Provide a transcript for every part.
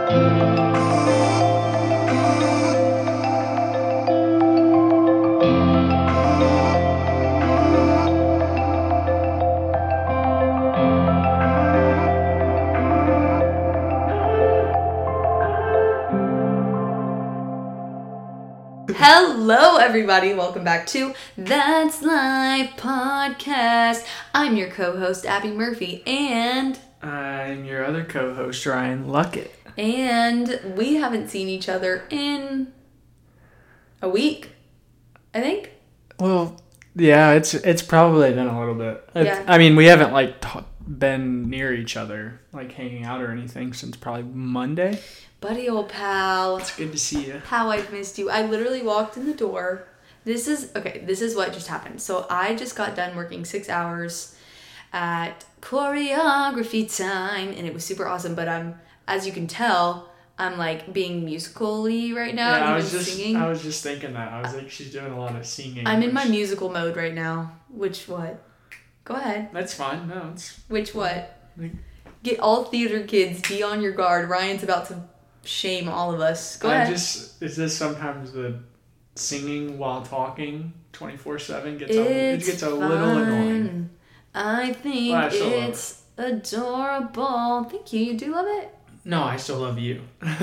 Hello, everybody. Welcome back to That's Life Podcast. I'm your co-host, Abby Murphy, and I'm your other co-host, Ryan Luckett. And we haven't seen each other in a week, I think. Well, yeah, it's probably been a little bit. Yeah. I mean, we haven't been near each other, hanging out or anything since probably Monday. Buddy, old pal. It's good to see you. How I've missed you. I literally walked in the door. This is what just happened. So I just got done working 6 hours at choreography time, and it was super awesome. But as you can tell, I'm being musical-y right now. Yeah, singing. I was just thinking that. I was like, she's doing a lot of singing. I'm in my musical mode right now. Which what? Go ahead. That's fine. No, it's... Which what? Get all theater kids, be on your guard. Ryan's about to shame all of us. Go ahead. Is this sometimes the singing while talking 24/7 gets a little annoying. I think it's adorable. Thank you. You do love it? No, I still love you.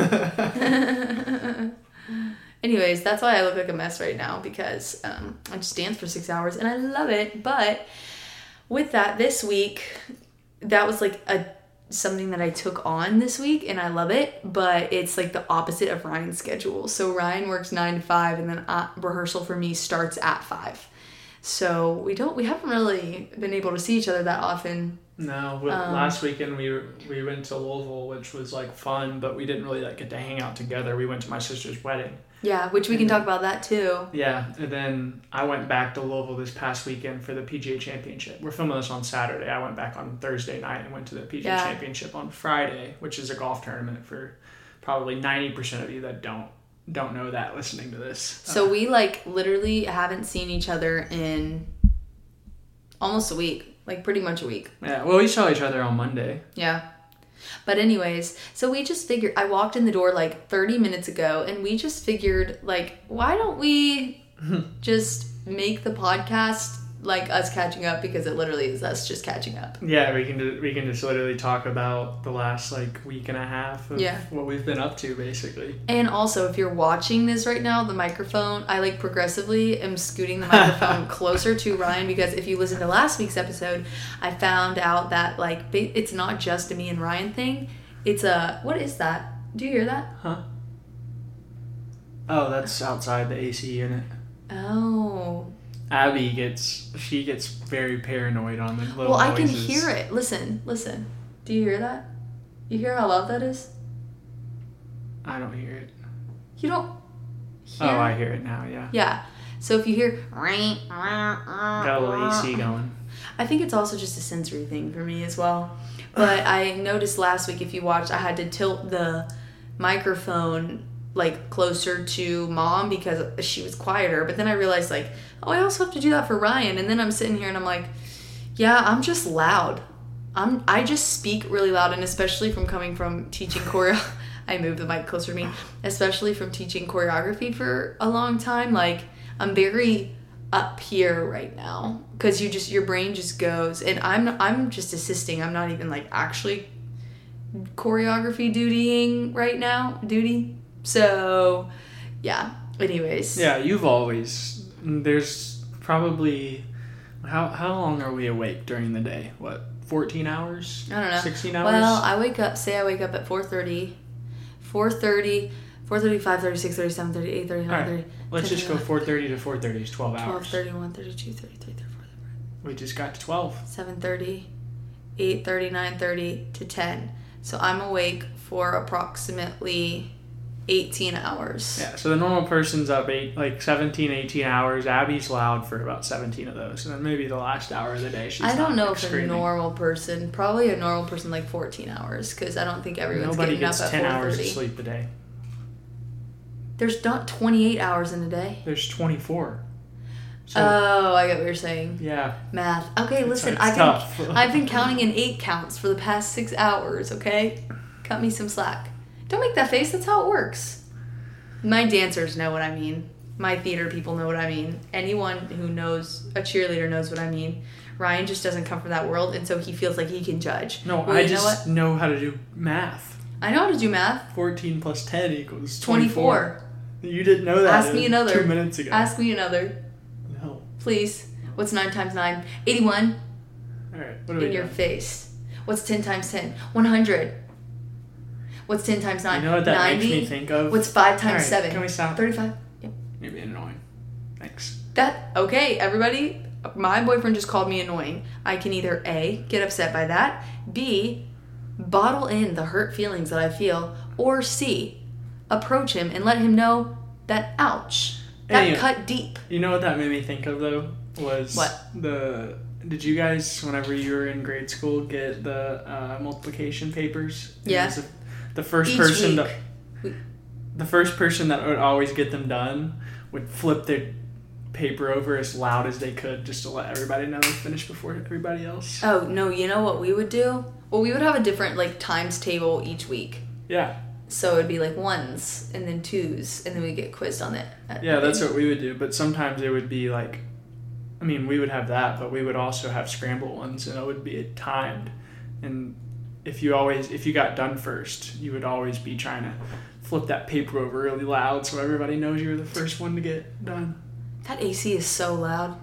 Anyways, that's why I look like a mess right now, because I just danced for 6 hours and I love it. But with that, this week, that was something that I took on this week, and I love it, but it's the opposite of Ryan's schedule. So Ryan works 9 to 5, and then rehearsal for me starts at 5. So we haven't really been able to see each other that often. No, last weekend we went to Louisville, which was fun, but we didn't really get to hang out together. We went to my sister's wedding. Yeah, which we can talk about that too. Yeah, and then I went back to Louisville this past weekend for the PGA Championship. We're filming this on Saturday. I went back on Thursday night and went to the PGA Championship on Friday, which is a golf tournament for probably 90% of you that don't know that listening to this. So we literally haven't seen each other in almost a week, pretty much a week. Yeah, well, we saw each other on Monday. Yeah. But anyways, so we just figured, I walked in the door 30 minutes ago, and we just figured, why don't we just make the podcast us catching up, because it literally is us just catching up. Yeah, we can just literally talk about the last week and a half of what we've been up to, basically. And also, if you're watching this right now, the microphone, I progressively am scooting the microphone closer to Ryan, because if you listen to last week's episode, I found out that it's not just a me and Ryan thing. It's what is that? Do you hear that? Huh? Oh, that's outside the AC unit. Oh. Abby gets very paranoid on the little noises. I can hear it. Listen. Do you hear that? You hear how loud that is? I don't hear it. You don't hear Oh, I hear it now, yeah. Yeah. So if you hear... Got a little AC going. I think it's also just a sensory thing for me as well. But I noticed last week, if you watched, I had to tilt the microphone closer to Mom because she was quieter. But then I realized I also have to do that for Ryan. And then I'm sitting here and I'm yeah, I'm just loud. I just speak really loud, and especially from coming from teaching choreo. I moved the mic closer to me. Especially from teaching choreography for a long time. I'm very up here right now, because your brain just goes, and I'm just assisting. I'm not even actually choreography dutying right now. So, yeah. Anyways. Yeah, there's probably... How long are we awake during the day? What, 14 hours? I don't know. 16 hours? Well, I wake up at 4:30. 4:30, 5:30, 6:30, 7:30, 8:30, 9:30. Right. Let's just go 4:30 to 4:30 is 12 hours. 12:30, 1:30, 2:30, 3:30, 4:30. We just got to 12. 7:30, 8:30, 9:30 to 10. So I'm awake for approximately 18 hours. Yeah, so the normal person's up 17, 18 hours. Abby's loud for about 17 of those. And then maybe the last hour of the day she's I don't know if screaming. a normal person, probably a normal person 14 hours, because I don't think everyone's Nobody getting up gets at 10 4:30. hours of sleep a day. There's not 28 hours in a day. There's 24. So, oh, I get what you're saying. Yeah. Math. Okay, listen, I've been counting in 8 counts for the past 6 hours, okay? Cut me some slack. Don't make that face. That's how it works. My dancers know what I mean. My theater people know what I mean. Anyone who knows a cheerleader knows what I mean. Ryan just doesn't come from that world, and so he feels like he can judge. No, I just know how to do math. I know how to do math. 14 plus 10 equals 24. You didn't know that. Ask me another. 2 minutes ago. Ask me another. No. Please. What's 9 times 9? 81. All right. What are we In your doing? face. What's 10 times 10? 100. What's 10 times 9? You know what that 90? makes me think of? What's 5 times All right, 7? Can we stop? 35. Yep. You're being annoying. Thanks. Okay, everybody. My boyfriend just called me annoying. I can either A, get upset by that, B, bottle in the hurt feelings that I feel, or C, approach him and let him know that, ouch, that cut deep. You know what that made me think of, though? Was what? Did you guys, whenever you were in grade school, get the multiplication papers? Yeah. The first Each person week. the first person that would always get them done would flip their paper over as loud as they could just to let everybody know they finished before everybody else. Oh, no, you know what we would do? Well, we would have a different, like, times table each week. Yeah. So it'd be, like, 1s and then 2s, and then we'd get quizzed on it. Yeah, that's what we would do. But sometimes it would be, like, I mean, we would have that, but we would also have scramble ones, and it would be timed. And if you got done first, you would always be trying to flip that paper over really loud so everybody knows you were the first one to get done. That AC is so loud.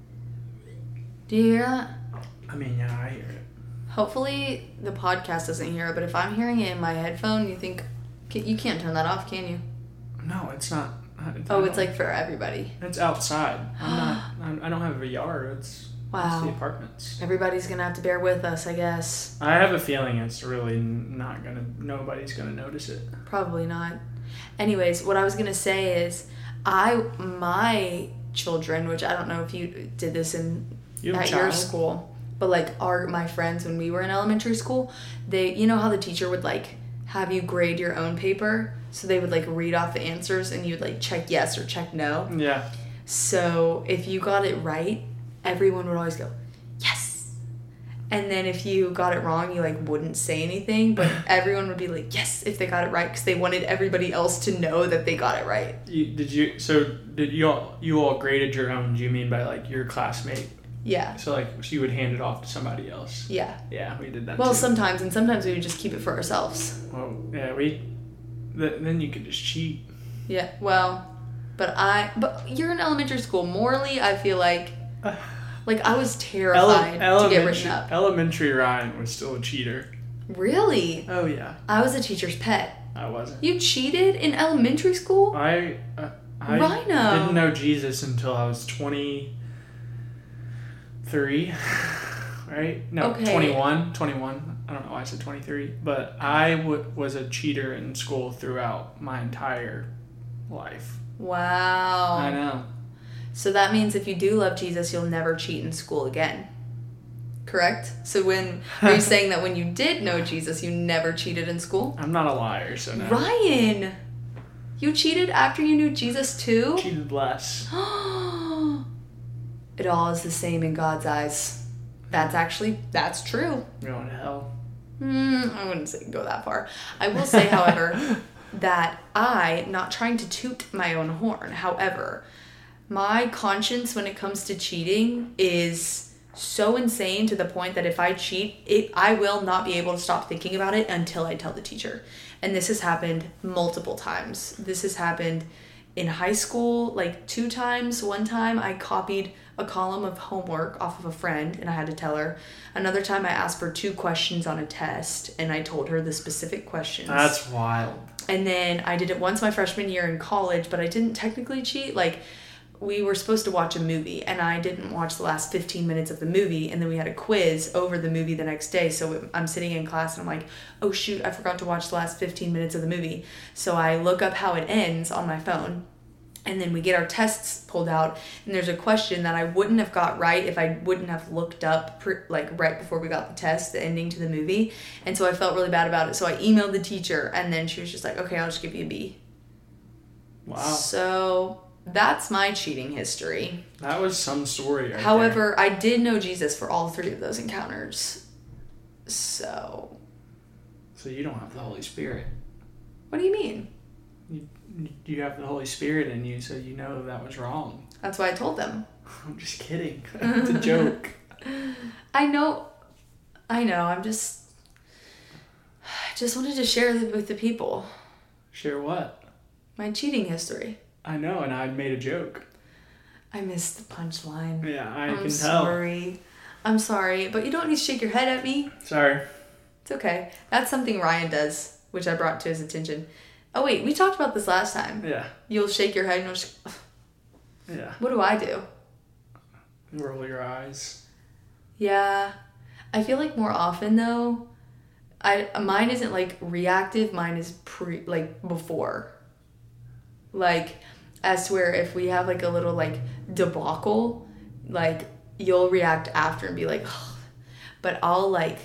Do you hear that? I mean, yeah, I hear it. Hopefully the podcast doesn't hear it, but if I'm hearing it in my headphone, you think you can't turn that off, can you? No, it's not. It's like for everybody. It's outside. I don't have a yard. It's the apartments. Everybody's gonna have to bear with us, I guess. I have a feeling it's really nobody's gonna notice it. Probably not. Anyways, what I was gonna say is, my children, which I don't know if you did this at your school, but like my friends when we were in elementary school, you know how the teacher would like have you grade your own paper, so they would like read off the answers and you would like check yes or check no. Yeah. So if you got it right, everyone would always go yes, and then if you got it wrong, you like wouldn't say anything, but everyone would be like yes if they got it right because they wanted everybody else to know that they got it right. Did you all graded your own? Do you mean by like your classmate? Yeah. So you would hand it off to somebody else. Yeah. Yeah, we did that. Well, too. sometimes we would just keep it for ourselves. Well, yeah, then you could just cheat. Yeah. Well, but you're in elementary school. Morally, I feel like I was terrified to get written up. Elementary Ryan was still a cheater. Really? Oh yeah. I was a teacher's pet. I wasn't. You cheated in elementary school? I Rhino. didn't know Jesus until I was 23, right? No, okay. 21. I don't know why I said 23, but I was a cheater in school throughout my entire life. Wow. I know. So that means if you do love Jesus, you'll never cheat in school again. Correct? So are you saying that when you did know Jesus, you never cheated in school? I'm not a liar, so no. Ryan! You cheated after you knew Jesus too? Cheated less. It all is the same in God's eyes. That's true. Going to hell. I wouldn't say go that far. I will say, however, that not trying to toot my own horn, however, my conscience when it comes to cheating is so insane to the point that if I cheat, I will not be able to stop thinking about it until I tell the teacher. And this has happened multiple times. This has happened in high school, like 2 times. One time I copied a column of homework off of a friend and I had to tell her. Another time I asked for 2 questions on a test and I told her the specific questions. That's wild. And then I did it once my freshman year in college, but I didn't technically cheat. Like, we were supposed to watch a movie and I didn't watch the last 15 minutes of the movie, and then we had a quiz over the movie the next day. So I'm sitting in class and I'm like, oh shoot, I forgot to watch the last 15 minutes of the movie. So I look up how it ends on my phone, and then we get our tests pulled out, and there's a question that I wouldn't have got right if I wouldn't have looked up right before we got the test, the ending to the movie. And so I felt really bad about it. So I emailed the teacher, and then she was just like, okay, I'll just give you a B. Wow. So that's my cheating history. That was some story. However, I did know Jesus for all 3 of those encounters. So you don't have the Holy Spirit. What do you mean? You have the Holy Spirit in you, so you know that was wrong. That's why I told them. I'm just kidding. It's a joke. I know. I just wanted to share it with the people. Share what? My cheating history. I know, and I made a joke. I missed the punchline. Yeah, I can tell. I'm sorry, but you don't need to shake your head at me. Sorry. It's okay. That's something Ryan does, which I brought to his attention. Oh, wait, we talked about this last time. Yeah. You'll shake your head and you'll just... Yeah. What do I do? Roll your eyes. Yeah. I feel like more often, though, mine isn't, like, reactive. Mine is before. Like, as to where if we have, like, a little, like, debacle, like, you'll react after and be like, ugh. But I'll, like,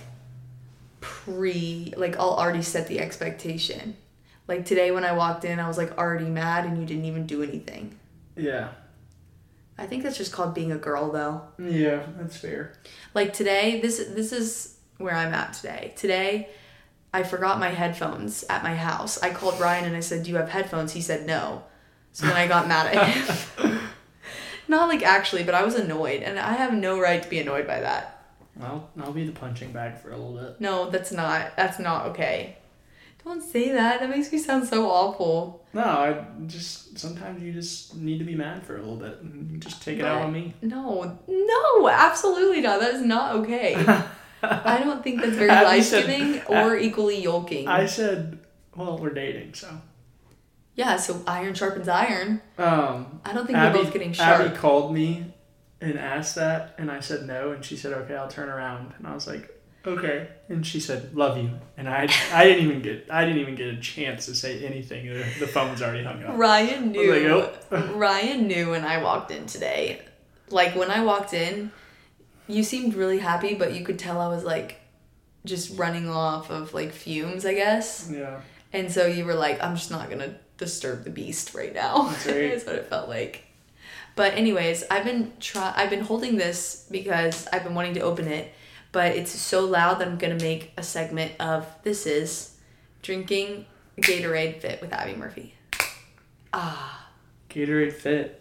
I'll already set the expectation. Like, today when I walked in, I was, like, already mad and you didn't even do anything. Yeah. I think that's just called being a girl, though. Yeah, that's fair. Like, today, this is where I'm at today. Today, I forgot my headphones at my house. I called Ryan and I said, do you have headphones? He said no. So then I got mad at him. Not, like, actually, but I was annoyed. And I have no right to be annoyed by that. I'll be the punching bag for a little bit. No, that's not okay. Don't say that. That makes me sound so awful. No, sometimes you just need to be mad for a little bit and just take it out on me. No, absolutely not. That is not okay. I don't think that's very life-giving or equally yolking. I said, well, we're dating, so. Yeah, so iron sharpens iron. I don't think we're both getting sharp. Abby called me and asked that, and I said no, and she said, okay, I'll turn around. And I was like, okay. And she said, love you. And I didn't even get a chance to say anything. The phone was already hung up. Ryan knew. I was like, oh. Ryan knew when I walked in today. Like, when I walked in, you seemed really happy, but you could tell I was, like, just running off of, like, fumes, I guess. Yeah. And so you were like, I'm just not going to disturb the beast right now. That's right. That's what it felt like. But anyways, I've been holding this because I've been wanting to open it, but it's so loud that I'm going to make a segment of this is drinking Gatorade Fit with Abby Murphy. Ah. Gatorade Fit.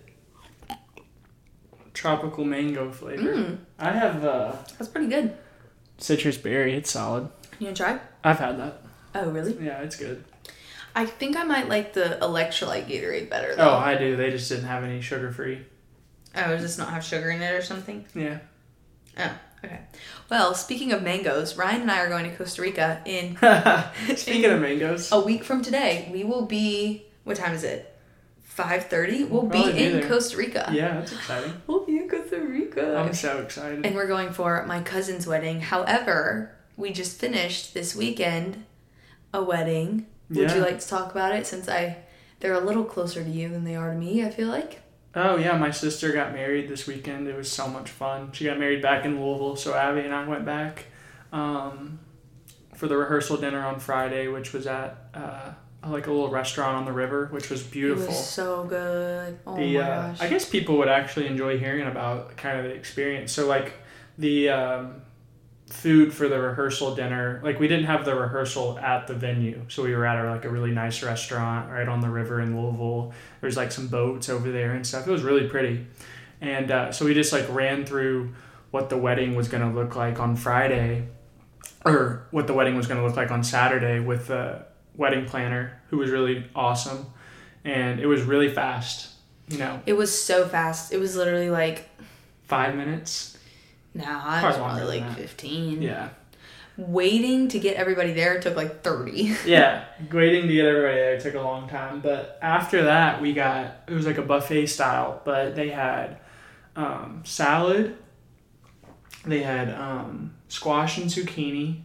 Tropical mango flavor. I have that's pretty good. Citrus berry. It's solid. You want to try? I've had that. Oh, really? Yeah, it's good. I think I might like the electrolyte Gatorade better, though. Oh, I do. They just didn't have any sugar-free. Oh, does this not have sugar in it or something? Yeah. Oh, okay. Well, speaking of mangoes, Ryan and I are going to Costa Rica in... Speaking of mangoes. A week from today. We will be... What time is it? 5:30? We'll be in Costa Rica. Yeah, that's exciting. We'll be in Costa Rica. I'm so excited. And we're going for my cousin's wedding. However, we just finished this weekend a wedding. Would you like to talk about it since they're a little closer to you than they are to me, I feel like? Oh, yeah. My sister got married this weekend. It was so much fun. She got married back in Louisville, so Abby and I went back for the rehearsal dinner on Friday, which was at like a little restaurant on the river, which was beautiful. It was so good. Oh, my gosh. I guess people would actually enjoy hearing about kind of the experience. So, like, the... food for the rehearsal dinner, like, we didn't have the rehearsal at the venue, so we were at a really nice restaurant right on the river in Louisville. There's like some boats over there and stuff. It was really pretty. And so we just like ran through what the wedding was going to look like on Friday, or what the wedding was going to look like on Saturday, with the wedding planner, who was really awesome. And it was really fast, you know. It was so fast. It was literally like 5 minutes. No, I was probably like 15. Yeah. Waiting to get everybody there took like 30. Yeah, waiting to get everybody there took a long time. But after that, it was like a buffet style, but they had salad, they had squash and zucchini,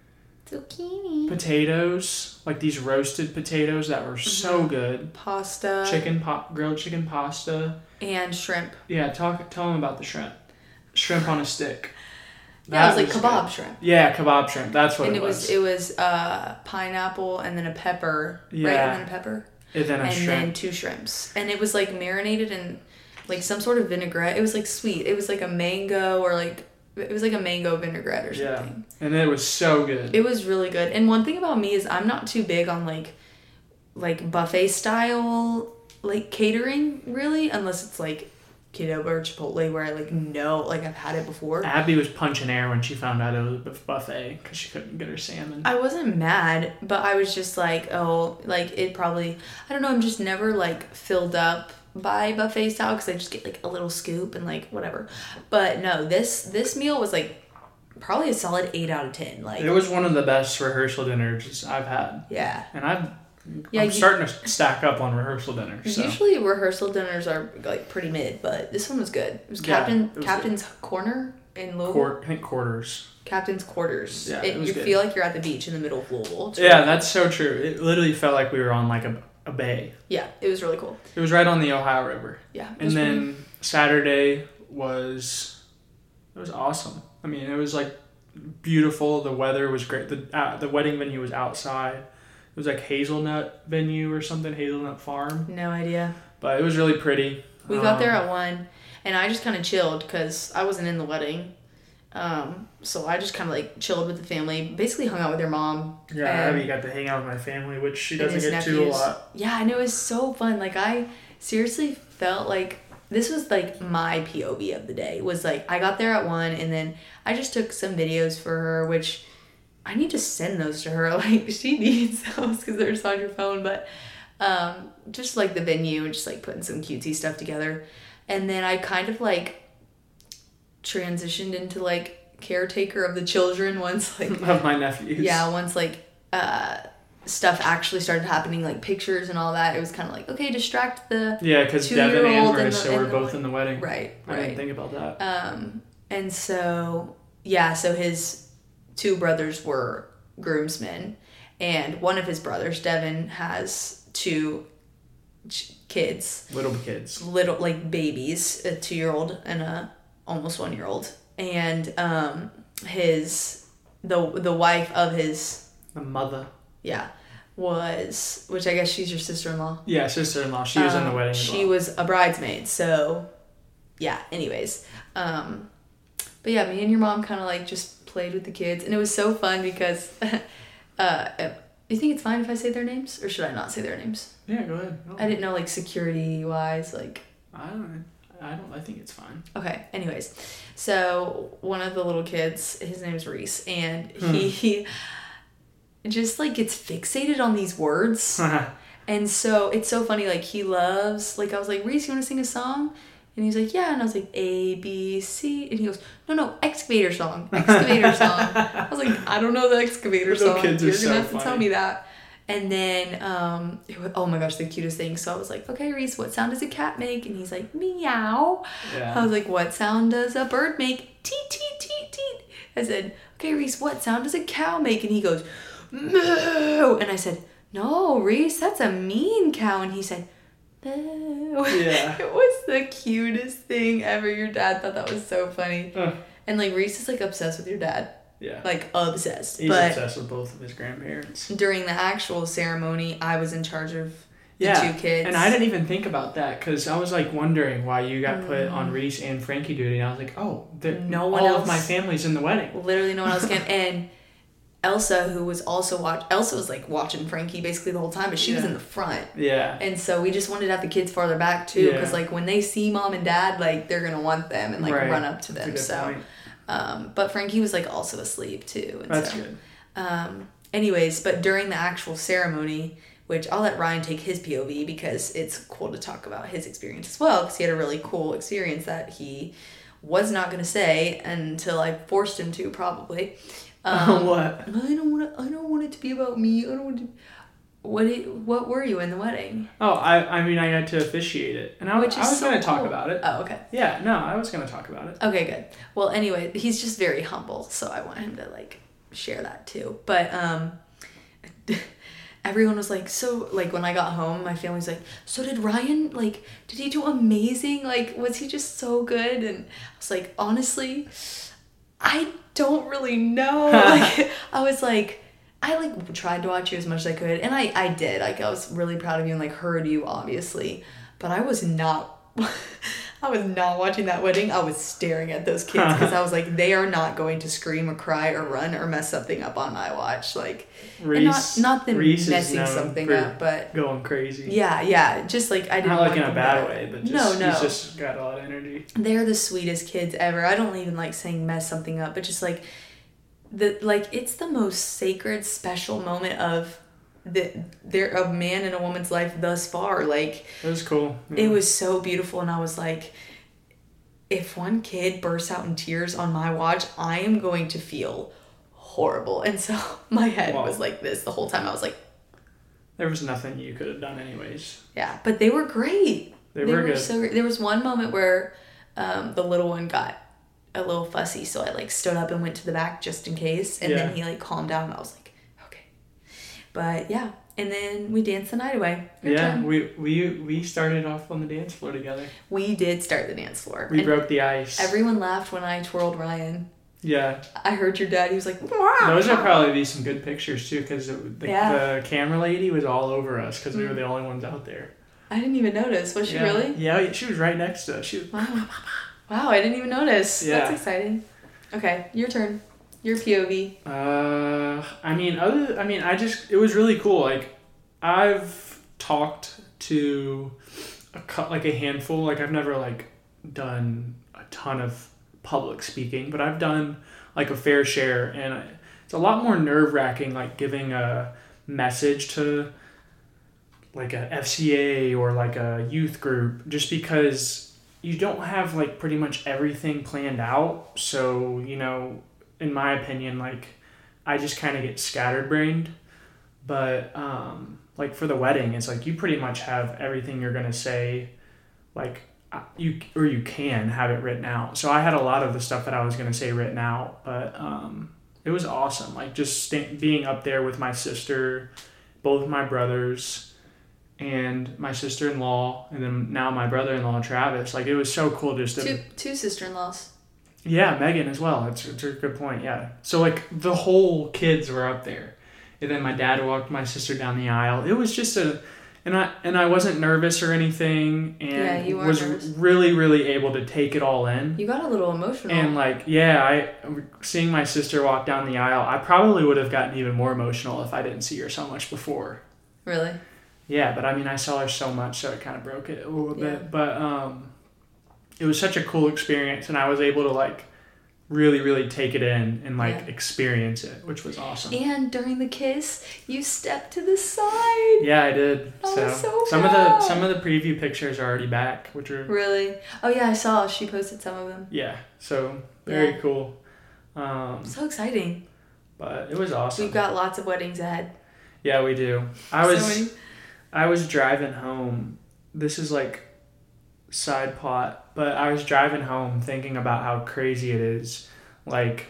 potatoes, like these roasted potatoes that were so good, pasta, grilled chicken pasta, and shrimp. Yeah, tell them about the shrimp. Shrimp on a stick. Yeah, it was like kebab shrimp. Yeah, kebab shrimp. That's what it was. And it was pineapple and then a pepper. Yeah. Right? And then a pepper. And then a shrimp. And then 2 shrimps. And it was like marinated in like some sort of vinaigrette. It was like sweet. It was like a mango or like... It was like a mango vinaigrette or something. Yeah. And it was so good. It was really good. And one thing about me is I'm not too big on like like buffet style like catering really, unless it's like Qdoba or Chipotle where I like know like I've had it before. Abby was punching air when she found out it was a buffet because she couldn't get her salmon. I wasn't mad, but I was just like, oh, like it probably, I don't know, I'm just never like filled up by buffet style because I just get like a little scoop and like whatever. But no, this meal was like probably a solid 8 out of 10. Like it was one of the best rehearsal dinners I've had. Yeah. And I'm starting to stack up on rehearsal dinners. So. Usually rehearsal dinners are like pretty mid, but this one was good. It was Captain's Corner in Louisville. I think Quarters. Captain's Quarters. Yeah, you feel like you're at the beach in the middle of Louisville. Yeah, that's so true. It literally felt like we were on like a bay. Yeah, it was really cool. It was right on the Ohio River. Yeah. And then Saturday was awesome. I mean, it was like beautiful. The weather was great. The wedding venue was outside. It was like Hazelnut venue or something, Hazelnut Farm. No idea. But it was really pretty. We got there at 1, and I just kind of chilled because I wasn't in the wedding. So I just kind of like chilled with the family, basically hung out with their mom. Yeah, Abby got to hang out with my family, which she doesn't get to a lot. Yeah, and it was so fun. Like I seriously felt like this was like my POV of the day. Was like I got there at 1, and then I just took some videos for her, which I need to send those to her. Like she needs those because they're just on your phone. But just like the venue and just like putting some cutesy stuff together, and then I kind of like transitioned into like caretaker of the children once like of my nephews. Yeah, once like stuff actually started happening, like pictures and all that. It was kind of like, okay, distract the because Devin and Marissa were both in the wedding. Right. I didn't think about that. And so so his 2 brothers were groomsmen, and one of his brothers, Devin, has 2 kids. Little like babies, a 2-year-old and a almost 1-year-old. And the wife of the mother. Yeah. Which I guess she's your sister-in-law. Yeah, sister-in-law. She was in the wedding as well. She was a bridesmaid, so yeah, anyways. But yeah, me and your mom kind of like just played with the kids, and it was so fun because you think it's fine if I say their names, or should I not say their names? Yeah, go ahead. I didn't know like security-wise, like I think it's fine. Okay, anyways. So one of the little kids, his name's Reese, and he just like gets fixated on these words. And so it's so funny, like he loves, like I was like, Reese, you want to sing a song? And he's like, yeah. And I was like, A, B, C. And he goes, no, excavator song. I was like, I don't know the excavator song. You're going to have to tell me that. And then, oh my gosh, the cutest thing. So I was like, okay, Reese, what sound does a cat make? And he's like, meow. Yeah. I was like, what sound does a bird make? Teet, teet, teet, teet. I said, okay, Reese, what sound does a cow make? And he goes, moo. And I said, no, Reese, that's a mean cow. And he said, moo. Yeah. It was the cutest thing ever. Your dad thought that was so funny. And like Reese is like obsessed with your dad. Yeah. Like obsessed. He's obsessed with both of his grandparents. During the actual ceremony, I was in charge of the 2 kids. And I didn't even think about that because I was like wondering why you got put on Reese and Frankie duty. And I was like, oh, all of my family's in the wedding. Literally no one else can. And Elsa, who was also Elsa was like watching Frankie basically the whole time, but she was in the front. Yeah. And so we just wanted to have the kids farther back too, because like when they see mom and dad, like they're gonna want them and like run up to them. So, point. But Frankie was like also asleep too. And that's good. Anyways, but during the actual ceremony, which I'll let Ryan take his POV because it's cool to talk about his experience as well, because he had a really cool experience that he was not gonna say until I forced him to probably. What? I don't want it to be about me. I don't want to. What were you in the wedding? Oh, I mean, I got to officiate it, and I was going to talk about it. Oh, okay. Yeah, no, I was going to talk about it. Okay, good. Well, anyway, he's just very humble, so I want him to like share that too. But everyone was like, so like when I got home, my family's like, so did Ryan, like, did he do amazing? Like, was he just so good? And I was like, honestly, I don't really know. Like, I was like, I like tried to watch you as much as I could, and I did. Like, I was really proud of you and like heard you, obviously, but I was not I was not watching that wedding. I was staring at those kids because I was like, they are not going to scream or cry or run or mess something up on my watch. Like, Reese, not them Reese messing something up, but going crazy. Yeah. Just like I didn't not like in want a them bad to- way, but just, no. he's just got a lot of energy. They're the sweetest kids ever. I don't even like saying mess something up, but just like it's the most sacred, special moment of a man and a woman's life thus far. Like, it was cool. Yeah. It was so beautiful, and I was like, if one kid bursts out in tears on my watch, I am going to feel horrible. And so my head was like this the whole time. I was like, there was nothing you could have done anyways. Yeah, but they were great. They were good. So great. There was one moment where the little one got a little fussy, so I like stood up and went to the back just in case, and then he like calmed down, and I was like, okay. But yeah, and then we danced the night away. Your turn. we started off on the dance floor together. We did start the dance floor. We broke the ice. Everyone laughed when I twirled Ryan. Yeah. I heard your dad. He was like, those would probably be some good pictures too, because the camera lady was all over us because we were the only ones out there. I didn't even notice. Was she really? Yeah, she was right next to us. She was. Wow, I didn't even notice. Yeah. That's exciting. Okay, your turn. Your POV. It was really cool. Like, I've talked to a handful. Like, I've never like done a ton of public speaking, but I've done like a fair share, and it's a lot more nerve-wracking, like giving a message to like a FCA or like a youth group, just because you don't have like pretty much everything planned out. So, in my opinion, like, I just kind of get scatterbrained. But like for the wedding, it's like you pretty much have everything you're gonna say, like you can have it written out. So I had a lot of the stuff that I was gonna say written out, but it was awesome. Like, just being up there with my sister, both my brothers, and my sister-in-law, and then now my brother-in-law Travis. Like, it was so cool just to two sister-in-laws. Yeah, Megan as well. It's a good point. Yeah. So like the whole kids were up there, and then my dad walked my sister down the aisle. It was just and I wasn't nervous or anything, and you was nervous. really, really able to take it all in. You got a little emotional. And like, seeing my sister walk down the aisle, I probably would have gotten even more emotional if I didn't see her so much before. Really? Yeah, but I mean, I saw her so much, so it kind of broke it a little bit. But it was such a cool experience, and I was able to like really, really take it in and like experience it, which was awesome. And during the kiss, you stepped to the side. Yeah, I did. I was so some proud. of the preview pictures are already back, which are really. Oh yeah, I saw she posted some of them. Yeah, so very cool. So exciting. But it was awesome. We've got lots of weddings ahead. Yeah, we do. I was driving home. This is like side plot, but I was driving home thinking about how crazy it is. Like,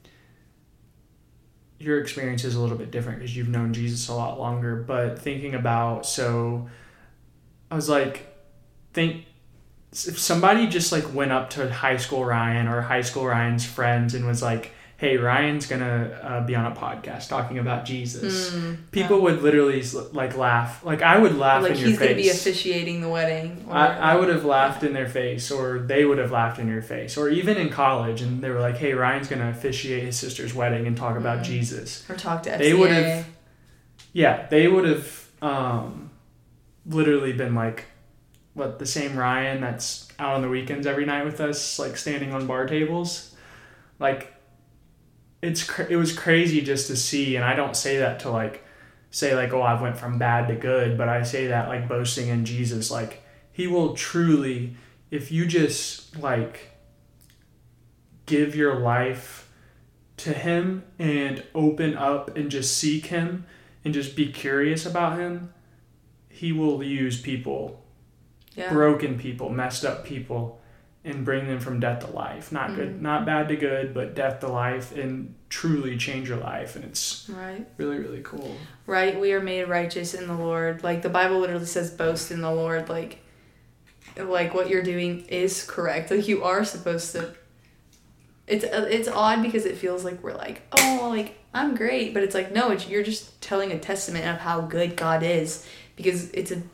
your experience is a little bit different because you've known Jesus a lot longer, but thinking about, so I was like, if somebody just like went up to high school Ryan or high school Ryan's friends and was like, hey, Ryan's gonna be on a podcast talking about Jesus. People would literally like laugh. Like, I would laugh in your face. Like, he's gonna be officiating the wedding. I would have laughed in their face, or they would have laughed in your face, or even in college, and they were like, hey, Ryan's gonna officiate his sister's wedding and talk about Jesus. Or talk to FCA. They would have literally been like, what, the same Ryan that's out on the weekends every night with us, like standing on bar tables. Like, it was crazy just to see, and I don't say that to like say like, oh, I went from bad to good, but I say that like boasting in Jesus. Like, he will truly, if you just like give your life to him and open up and just seek him and just be curious about him, he will use people, broken people, messed up people, and bring them from death to life. Not good, not bad to good, but death to life, and truly change your life. And it's really, really cool. Right? We are made righteous in the Lord. Like, the Bible literally says boast in the Lord. Like what you're doing is correct. Like, you are supposed to. It's odd because it feels like we're like, oh, like, I'm great. But it's like, no, you're just telling a testament of how good God is, because it's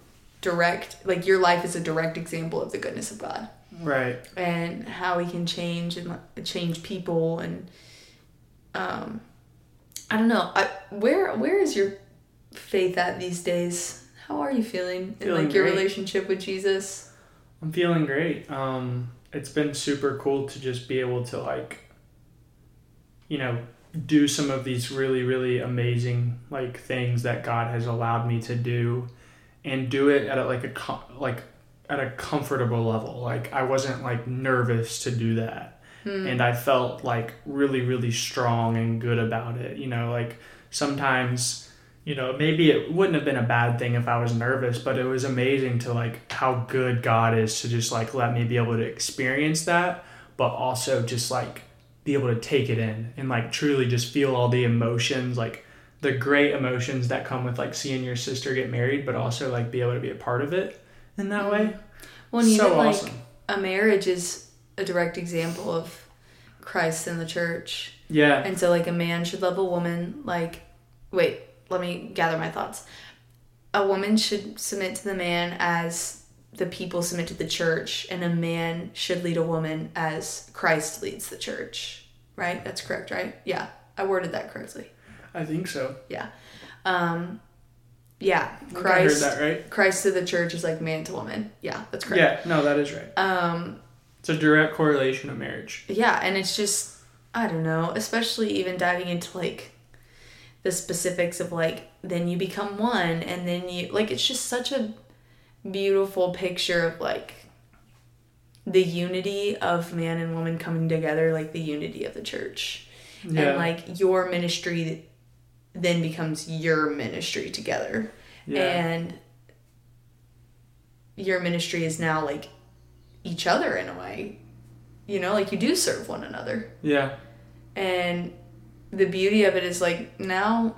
direct, like your life is a direct example of the goodness of God. Right. And how he can change people. And I don't know. Where is your faith at these days? How are you feeling in like your relationship with Jesus? I'm feeling great. It's been super cool to just be able to like, you know, do some of these really, really amazing like things that God has allowed me to do, and do it at at a comfortable level. Like I wasn't like nervous to do that. And I felt like really, really strong and good about it. You know, like sometimes, you know, maybe it wouldn't have been a bad thing if I was nervous, but it was amazing to like how good God is to just like let me be able to experience that, but also just like be able to take it in and like truly just feel all the emotions, like the great emotions that come with like seeing your sister get married, but also like be able to be a part of it in that way. Well, and so even awesome. Like a marriage is a direct example of Christ and the church. Yeah. And so like a man should love a woman like, wait, let me gather my thoughts. A woman should submit to the man as the people submit to the church, and a man should lead a woman as Christ leads the church. Right? That's correct, right? Yeah. I worded that correctly. I think so. Yeah. Yeah. Christ, I heard that right. Christ to the church is like man to woman. Yeah, that's correct. Yeah, no, that is right. It's a direct correlation of marriage. Yeah, and it's just, I don't know, especially even diving into like the specifics of like, then you become one, and then you, like, it's just such a beautiful picture of like the unity of man and woman coming together, like the unity of the church. Yeah. And like your ministry then becomes your ministry together. Yeah. And your ministry is now like each other in a way. You know, like you do serve one another. Yeah. And the beauty of it is like now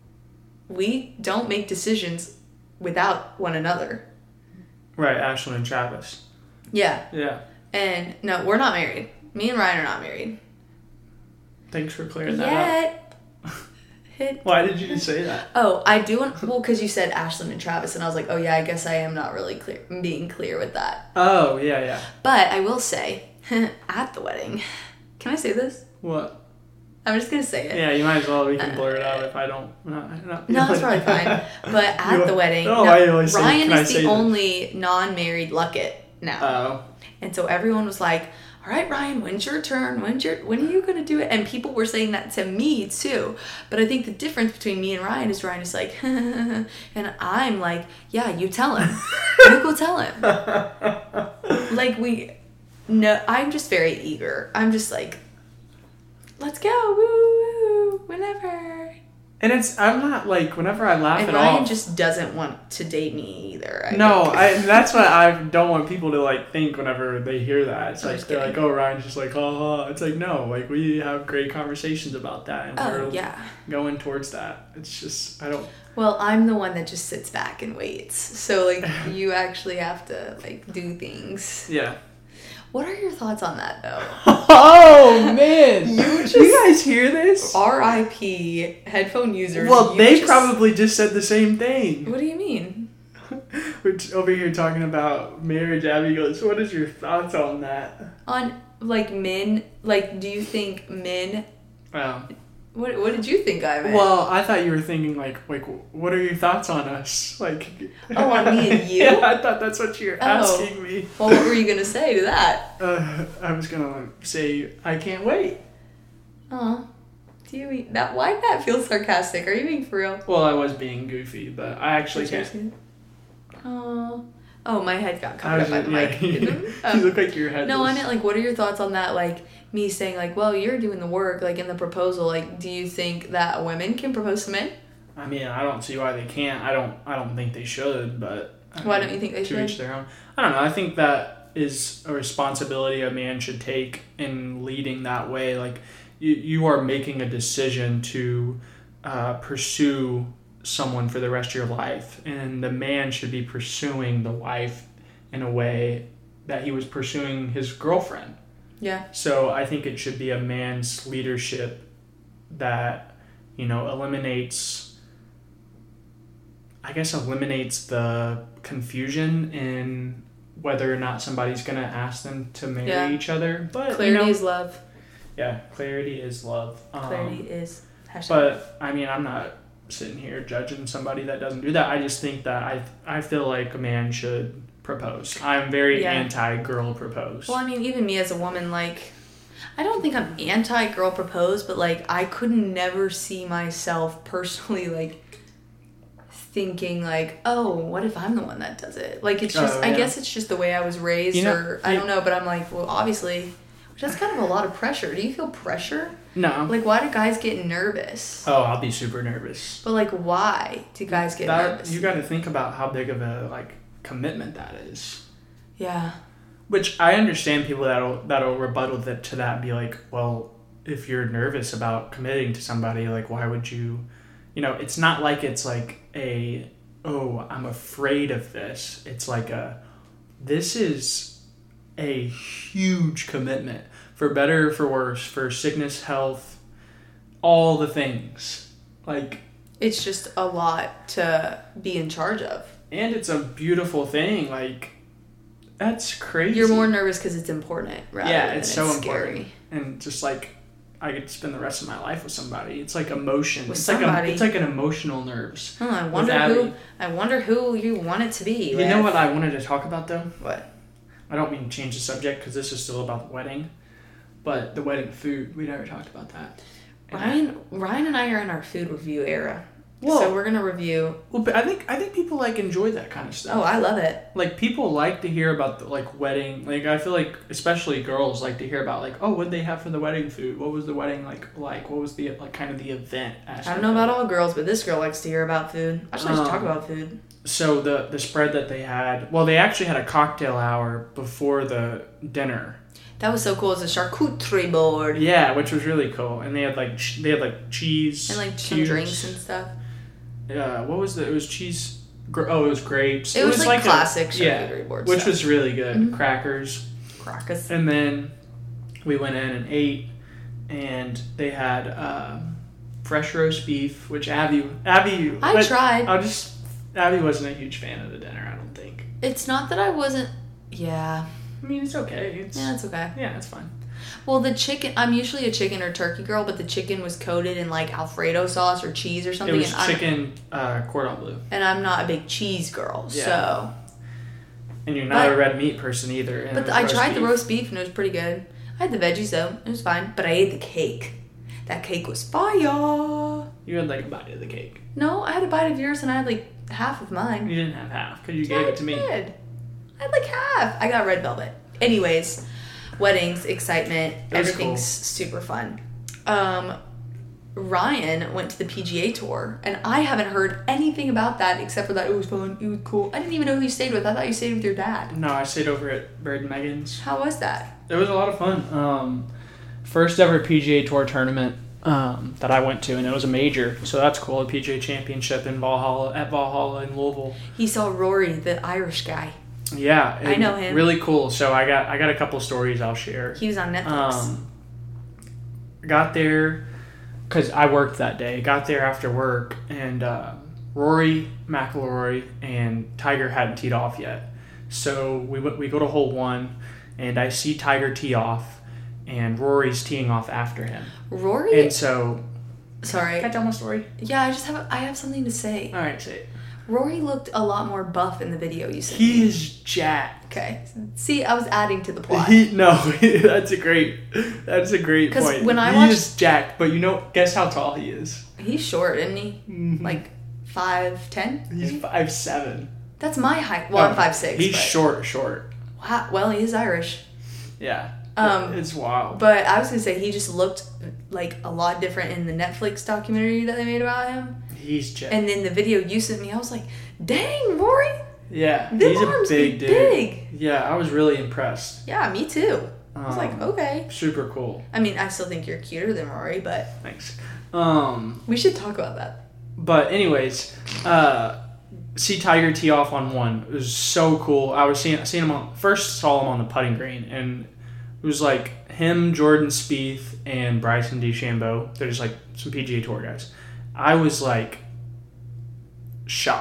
we don't make decisions without one another. Right, Ashlyn and Travis. Yeah. Yeah. And no, we're not married. Me and Ryan are not married. Thanks for clearing that up. Why did you say that? Oh, I do want, well, because you said Ashlyn and Travis, and I was like, oh yeah, I guess I am not really being clear with that. Oh, yeah, yeah. But I will say, at the wedding, can I say this? What? I'm just going to say it. Yeah, you might as well. We can blur it out if I don't. No, it's probably fine. But at the wedding, Ryan is the only non-married Luckett now. Oh. And so everyone was like, all right, Ryan, when's your turn? When are you going to do it? And people were saying that to me too. But I think the difference between me and Ryan is Ryan is like, and I'm like, yeah, you tell him. You go tell him. Like no, I'm just very eager. I'm just like, let's go, woo, whenever. And I'm not like, whenever I laugh and it Ryan off. just doesn't want to date me either. That's what I don't want people to like think whenever they hear that. It's like, they're like, oh, Ryan's just like, oh, it's like, no, like we have great conversations about that. And we're going towards that. It's just, I don't. Well, I'm the one that just sits back and waits. So like, you actually have to like do things. Yeah. What are your thoughts on that, though? Oh, man. You guys hear this? R.I.P. headphone users. Well, they probably just said the same thing. What do you mean? We're over here talking about marriage. Abby goes, what is your thoughts on that? On, like, men? Like, do you think men... Oh. What did you think I meant? Well, I thought you were thinking, like, what are your thoughts on us? Like, oh, on me and you? Yeah, I thought that's what you were asking me. Well, what were you going to say to that? I was going to say, I can't wait. Oh. Do you mean that? Why'd that feel sarcastic? Are you being for real? Well, I was being goofy, but I actually can't. Oh, my head got covered up by the mic. You look like your head. No, I meant, like, what are your thoughts on that? Like, me saying, like, well, you're doing the work, like, in the proposal. Like, do you think that women can propose to men? I mean, I don't see why they can't. I don't think they should, but... Why don't you think they should? To each their own. I don't know. I think that is a responsibility a man should take in leading that way. Like, you are making a decision to pursue someone for the rest of your life, and the man should be pursuing the wife in a way that he was pursuing his girlfriend. Yeah. So I think it should be a man's leadership that, eliminates, I guess, eliminates the confusion in whether or not somebody's going to ask them to marry each other. But clarity is love. Yeah, clarity is love. Clarity is hashtag. But, I mean, I'm not sitting here judging somebody that doesn't do that. I just think that I feel like a man should propose. I'm very anti-girl propose. Well, I mean, even me as a woman, like, I don't think I'm anti-girl propose, but, like, I could never see myself personally, like, thinking, like, oh, what if I'm the one that does it? Like, it's just, I guess it's just the way I was raised, or I don't know, but I'm like, well, obviously, that's kind of a lot of pressure. Do you feel pressure? No. Like, why do guys get nervous? Oh, I'll be super nervous. But, like, why do guys get nervous? You got to think about how big of a, like, commitment that is. Yeah. Which I understand people that'll rebuttal to that and be like, well, if you're nervous about committing to somebody, like, why would you, it's not like it's like I'm afraid of this. It's like this is a huge commitment, for better or for worse, for sickness, health, all the things. Like, it's just a lot to be in charge of. And it's a beautiful thing. Like, that's crazy. You're more nervous because it's important, rather than it's so scary. important. And just like, I could spend the rest of my life with somebody. It's like emotion. It's like an emotional nerves. I wonder who you want it to be. You know what I wanted to talk about though? What? I don't mean to change the subject because this is still about the wedding, but the wedding food. We never talked about that. Ryan and I are in our food review era. Whoa. So we're gonna review. Well, but I think people like enjoy that kind of stuff. Oh, I love it. Like, people like to hear about the, like, wedding. Like, I feel like especially girls like to hear about, like, oh, what did they have for the wedding food? What was the wedding like? What was the, like, kind of the event aspect? I don't know about all girls, but this girl likes to hear about food. I just like to talk about food. So the spread that they had, well, they actually had a cocktail hour before the dinner. That was so cool. It was a charcuterie board. Yeah, which was really cool. And they had like cheese and like cubes. some drinks and stuff. What was it was cheese. It was grapes. It was like classic charcuterie board which stuff. Was really good. Mm-hmm. Crackers. And then we went in and ate, and they had fresh roast beef, which Abby. I tried. Abby wasn't a huge fan of the dinner, I don't think. It's not that I wasn't. Yeah. I mean, it's okay. It's okay. Yeah, it's fine. Well, the chicken, I'm usually a chicken or turkey girl, but the chicken was coated in like Alfredo sauce or cheese or something. It was chicken cordon bleu. And I'm not a big cheese girl, so. And you're not a red meat person either. But I tried the roast beef and it was pretty good. I had the veggies though. It was fine. But I ate the cake. That cake was fire. You had like a bite of the cake. No, I had a bite of yours and I had like half of mine. You didn't have half because you gave it to me. I had like half. I got red velvet. Anyways, weddings, excitement, everything's super fun. Ryan went to the PGA Tour, and I haven't heard anything about that except for that it was fun, it was cool. I didn't even know who you stayed with. I thought you stayed with your dad. No, I stayed over at Bird and Megan's. How was that? It was a lot of fun. First ever PGA Tour tournament that I went to, and it was a major, so that's cool. A PGA Championship in Valhalla in Louisville. He saw Rory, the Irish guy. Yeah, I know him. Really cool. So I got a couple stories I'll share. He was on Netflix. Got there because I worked that day. Got there after work, and Rory McIlroy and Tiger hadn't teed off yet. So we go to hole 1, and I see Tiger tee off, and Rory's teeing off after him. Rory? And so... Sorry. Can I tell my story? Yeah, I have something to say. All right, say it. Rory looked a lot more buff in the video you sent me. He is jacked. Okay. See, I was adding to the plot. That's a great point. Because when I watched... He is jacked, but guess how tall he is? He's short, isn't he? Mm-hmm. Like 5'10"? He's 5'7". That's my height. Well, I'm 5'6". He's short. Wow. Well, he is Irish. Yeah. It's wild. But I was going to say, he just looked like a lot different in the Netflix documentary that they made about him. He's jacked. And then the video you sent me, I was like, dang, Rory. Yeah. He's a big dude. Big. Yeah, I was really impressed. Yeah, me too. I was like, okay. Super cool. I mean, I still think you're cuter than Rory, but... Thanks. We should talk about that. But anyways, see Tiger tee off on 1. It was so cool. I was seeing him saw him on the putting green, and it was like him, Jordan Spieth, and Bryson DeChambeau. They're just like some PGA Tour guys. I was like shocked.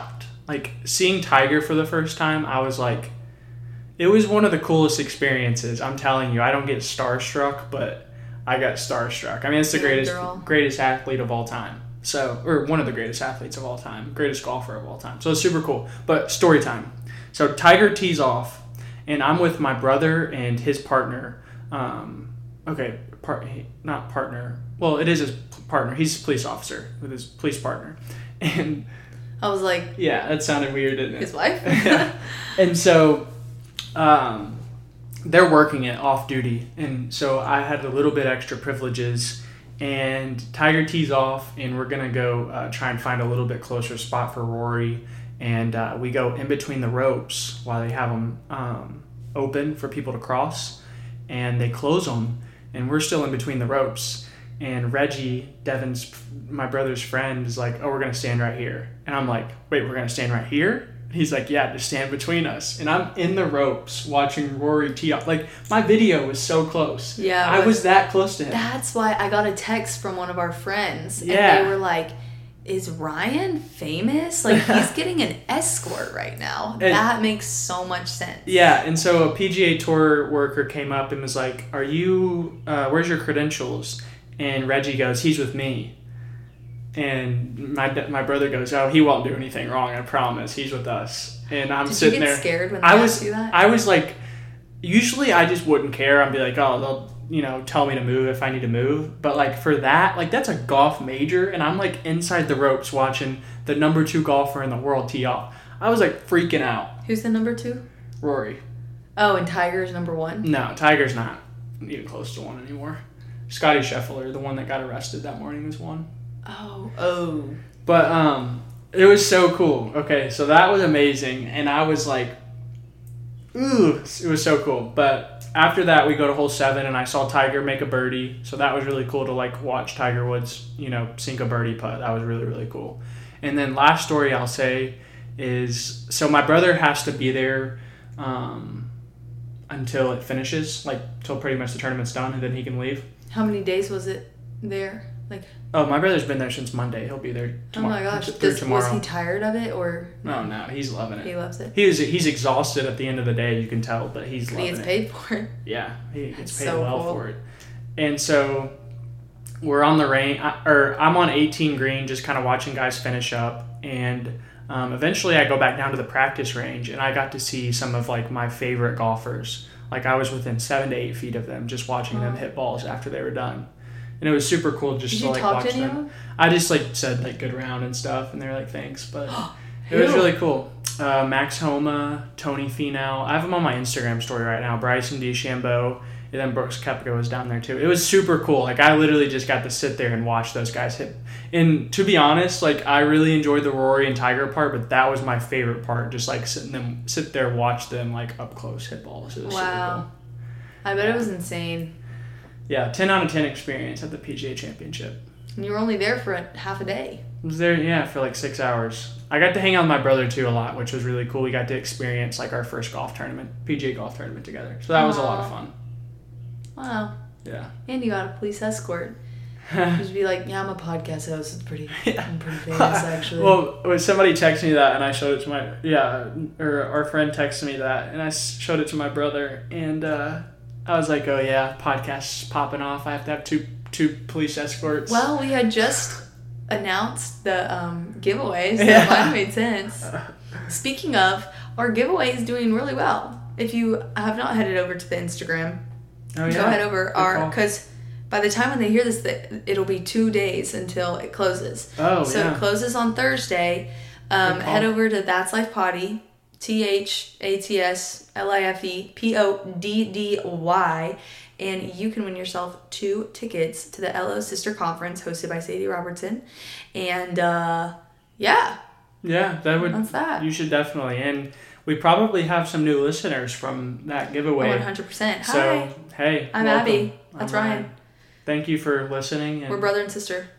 like seeing Tiger for the first time, I was like, it was one of the coolest experiences. I'm telling you, I don't get starstruck, but I got starstruck. I mean, it's the greatest athlete of all time. So, or one of the greatest athletes of all time, greatest golfer of all time. So it's super cool. But story time. So Tiger tees off, and I'm with my brother and his partner. Not partner. Well, it is his partner. He's a police officer with his police partner. And I was like, yeah, that sounded weird, didn't it? His wife? Yeah. And so they're working it off duty. And so I had a little bit extra privileges. And Tiger tees off, and we're going to go try and find a little bit closer spot for Rory. And we go in between the ropes while they have them open for people to cross. And they close them, and we're still in between the ropes. And Reggie, my brother's friend, is like, oh, we're going to stand right here. And I'm like, wait, we're going to stand right here? He's like, yeah, just stand between us. And I'm in the ropes watching Rory tee off. Like, my video was so close. Yeah. I was that close to him. That's why I got a text from one of our friends. Yeah. And they were like, is Ryan famous? Like, he's getting an escort right now. And that makes so much sense. Yeah. And so a PGA Tour worker came up and was like, are you, where's your credentials? And Reggie goes, he's with me. And my brother goes, oh, he won't do anything wrong, I promise. He's with us. And I'm sitting there. Did you get scared when they asked you that? I was like, usually I just wouldn't care. I'd be like, oh, they'll, tell me to move if I need to move. But like for that, like that's a golf major. And I'm like inside the ropes watching the number 2 golfer in the world tee off. I was like freaking out. Who's the number 2? Rory. Oh, and Tiger's number 1? No, Tiger's not even close to 1 anymore. Scotty Scheffler, the one that got arrested that morning, was 1. Oh. But it was so cool. Okay, so that was amazing, and I was like, ooh, it was so cool. But after that, we go to hole 7, and I saw Tiger make a birdie, so that was really cool to like watch Tiger Woods, sink a birdie putt. That was really, really cool. And then last story I'll say is, so my brother has to be there until it finishes, like till pretty much the tournament's done, and then he can leave. How many days was it there? Oh, my brother's been there since Monday. He'll be there tomorrow. Oh my gosh. Tomorrow. Was he tired of it or? No, he's loving it. He loves it. He's exhausted at the end of the day, you can tell, but he's loving it. He gets paid for it. Yeah, he gets paid well for it. And so we're on the range, I'm on 18 green, just kind of watching guys finish up. And eventually I go back down to the practice range, and I got to see some of like my favorite golfers. Like I was within 7 to 8 feet of them, just watching them hit balls after they were done. And it was super cool just to like watch them. I just like said like good round and stuff, and they're like thanks, but it was really cool. Max Homa, Tony Finau. I have them on my Instagram story right now. Bryson DeChambeau, and then Brooks Koepka was down there too. It was super cool. Like I literally just got to sit there and watch those guys hit. And to be honest, like I really enjoyed the Rory and Tiger part, but that was my favorite part. Just like sit there, watch them like up close hit balls. It was super cool. I bet it was insane. Yeah, 10 out of 10 experience at the PGA Championship. And you were only there for half a day. I was there, for like 6 hours. I got to hang out with my brother too a lot, which was really cool. We got to experience like our first PGA golf tournament together. So that was a lot of fun. Wow. Yeah. And you got a police escort. Just be like, yeah, I'm a podcast host. I'm pretty famous actually. Well, when somebody texted me that and I showed it to or our friend texted me that and I showed it to my brother, and I was like, oh yeah, podcast's popping off. I have to have two police escorts. Well, we had just announced the giveaways, so mine made sense. Speaking of, our giveaway is doing really well. If you have not headed over to the Instagram, go head over because by the time when they hear this, it'll be 2 days until it closes. Oh, so it closes on Thursday. Head over to That's Life Potty. ThatsLifePoddy, and you can win yourself 2 tickets to the LO Sister Conference hosted by Sadie Robertson. And that would. That's that. You should definitely. And we probably have some new listeners from that giveaway. 100%. Hi. So hey, I'm welcome. Abby. That's Ryan. Thank you for listening. And we're brother and sister.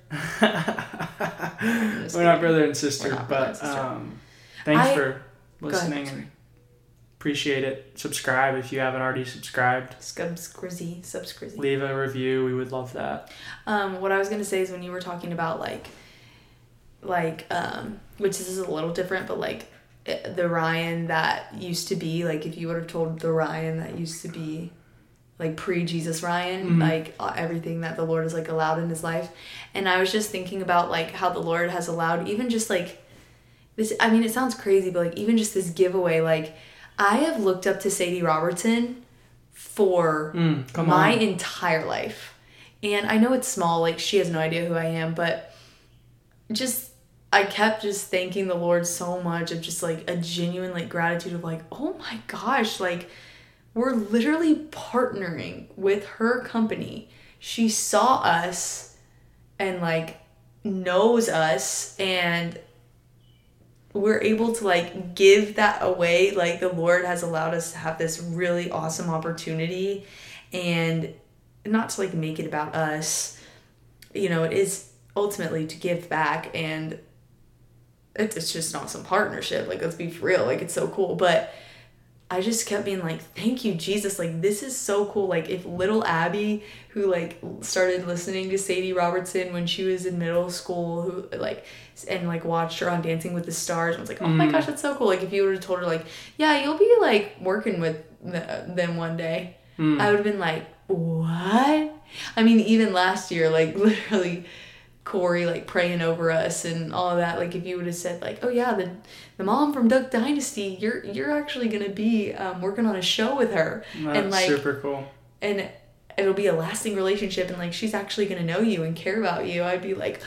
We're not brother and sister, but thanks for listening and appreciate it. Subscribe if you haven't already subscribed. Subscrizzy. Leave a review. We would love that. What I was gonna say is when you were talking about like which this is a little different, but like the Ryan that used to be, like, if you would have told the Ryan that used to be, like, pre-Jesus Ryan, like, everything that the Lord has, like, allowed in his life. And I was just thinking about, like, how the Lord has allowed even just, like, this, I mean, it sounds crazy, but, like, even just this giveaway, like, I have looked up to Sadie Robertson for my entire life. And I know it's small, like, she has no idea who I am, but just, I kept just thanking the Lord so much of just, like, a genuine, like, gratitude of, like, oh my gosh, like, we're literally partnering with her company. She saw us and, like, knows us, and we're able to, like, give that away. Like, the Lord has allowed us to have this really awesome opportunity, and not to, like, make it about us, you know, it is ultimately to give back, and it's just an awesome partnership. Like, let's be for real, like, it's so cool. But I just kept being like, thank you, Jesus, like, this is so cool. Like, if little Abby, who, like, started listening to Sadie Robertson when she was in middle school, who, like, and, like, watched her on Dancing with the Stars, and was like, oh my gosh, that's so cool. Like, if you would have told her, like, yeah, you'll be, like, working with them one day, I would have been like, what? I mean, even last year, like, literally Corey, like, praying over us and all of that, like, if you would have said, like, oh yeah, the mom from Duck Dynasty, you're actually gonna be working on a show with her. That's and, like, super cool. And it'll be a lasting relationship, and, like, she's actually gonna know you and care about you. I'd be like,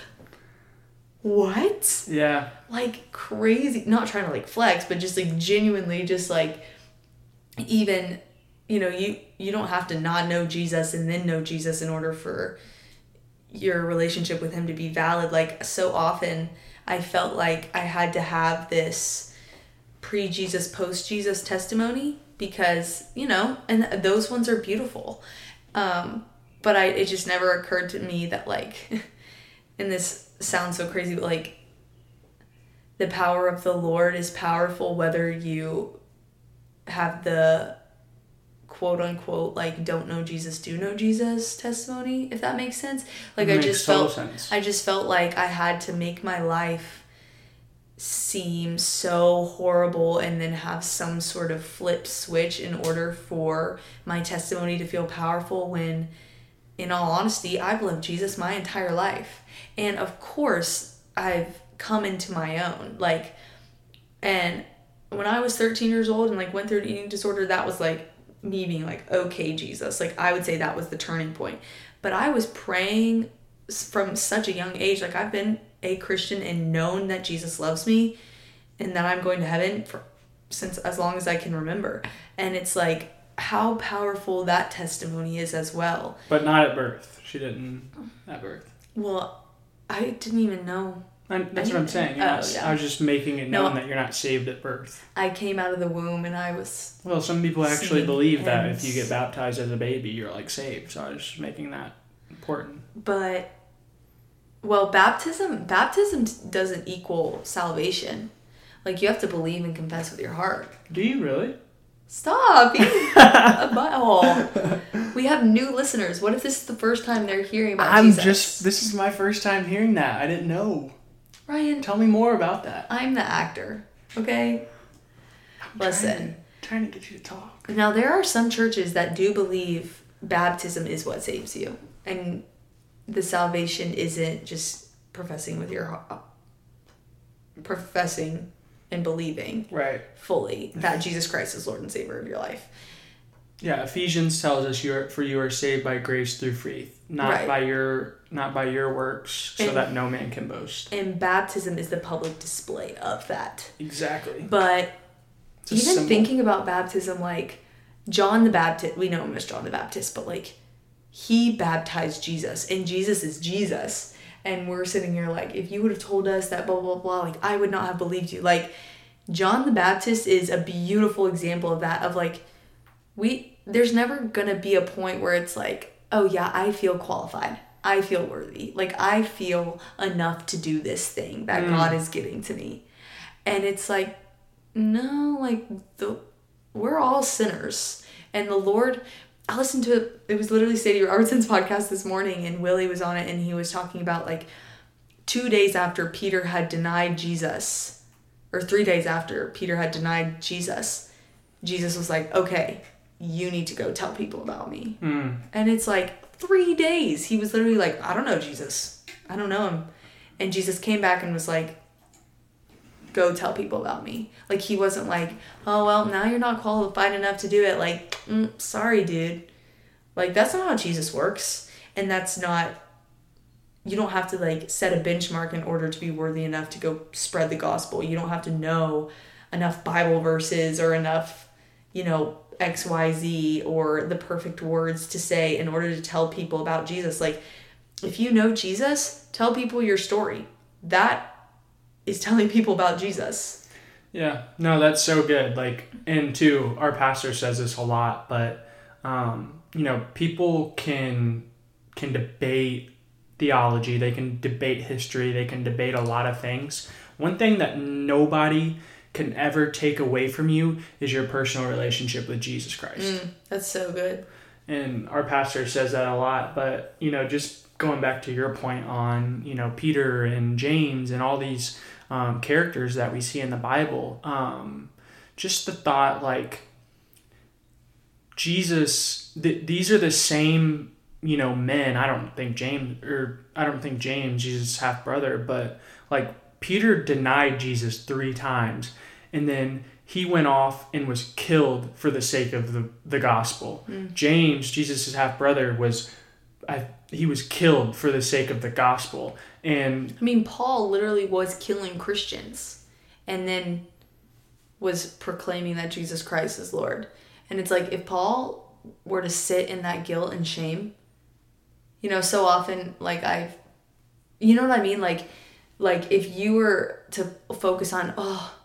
what? Yeah. Like, crazy. Not trying to, like, flex, but just, like, genuinely just, like, even, you know, you don't have to not know Jesus and then know Jesus in order for your relationship with him to be valid. Like, so often I felt like I had to have this pre-Jesus, post-Jesus testimony because, you know, and those ones are beautiful. But it just never occurred to me that, like, and this sounds so crazy, but, like, the power of the Lord is powerful whether you have the quote unquote, like, don't know Jesus, do know Jesus testimony, if that makes sense. Like, I just felt like I had to make my life seem so horrible and then have some sort of flip switch in order for my testimony to feel powerful, when, in all honesty, I've loved Jesus my entire life. And of course, I've come into my own. Like, and when I was 13 years old and, like, went through an eating disorder, that was, like, me being like, okay, Jesus. Like, I would say that was the turning point. But I was praying from such a young age. Like, I've been a Christian and known that Jesus loves me and that I'm going to heaven since as long as I can remember. And it's like, how powerful that testimony is as well. But not at birth. She didn't at birth. Well, I didn't even know. That's what I'm saying. I was just making it known that you're not saved at birth. I came out of the womb and I was... Well, some people actually believe that if you get baptized as a baby, you're, like, saved. So I was just making that important. But, well, baptism doesn't equal salvation. Like, you have to believe and confess with your heart. Do you really? Stop being a butthole. We have new listeners. What if this is the first time they're hearing about Jesus? This is my first time hearing that. I didn't know. Ryan, tell me more about that. I'm the actor, okay? Listen. Trying to get you to talk. Now, there are some churches that do believe baptism is what saves you. And the salvation isn't just professing with your heart. Professing and believing fully that Jesus Christ is Lord and Savior of your life. Yeah, Ephesians tells us you are saved by grace through faith, not by your works, so that no man can boast. And baptism is the public display of that. Exactly. But even thinking about baptism, like John the Baptist, we know him as John the Baptist, but, like, he baptized Jesus, and Jesus is Jesus. And we're sitting here like, if you would have told us that blah, blah, blah, like, I would not have believed you. Like, John the Baptist is a beautiful example of that, of, like, there's never gonna be a point where it's like, oh yeah, I feel qualified. I feel worthy. Like, I feel enough to do this thing that God is giving to me. And it's like, no, like, we're all sinners. And the Lord... I listened to it was literally Sadie Robertson's podcast this morning, and Willie was on it, and he was talking about, like, 2 days after Peter had denied Jesus, or 3 days after Peter had denied Jesus, Jesus was like, okay, you need to go tell people about me. And it's like 3 days. He was literally like, I don't know Jesus. I don't know him. And Jesus came back and was like, go tell people about me. Like, he wasn't like, oh, well, now you're not qualified enough to do it. Like, sorry, dude. Like, that's not how Jesus works. And that's not, you don't have to, like, set a benchmark in order to be worthy enough to go spread the gospel. You don't have to know enough Bible verses or enough, you know, XYZ or the perfect words to say in order to tell people about Jesus. Like, if you know Jesus, tell people your story. That is telling people about Jesus. Yeah, no, that's so good. Like, and too, our pastor says this a lot, but you know, people can debate theology, they can debate history, they can debate a lot of things. One thing that nobody can ever take away from you is your personal relationship with Jesus Christ. That's so good. And our pastor says that a lot, but, you know, just going back to your point on, you know, Peter and James and all these characters that we see in the Bible, just the thought, like, Jesus, these are the same, you know, men. I don't think James, Jesus' half brother, but like Peter denied Jesus 3 times, and then he went off and was killed for the sake of the gospel. James, Jesus' half brother, he was killed for the sake of the gospel. And I mean, Paul literally was killing Christians and then was proclaiming that Jesus Christ is Lord. And it's like, if Paul were to sit in that guilt and shame, you know, so often, like, you know what I mean? Like if you were to focus on,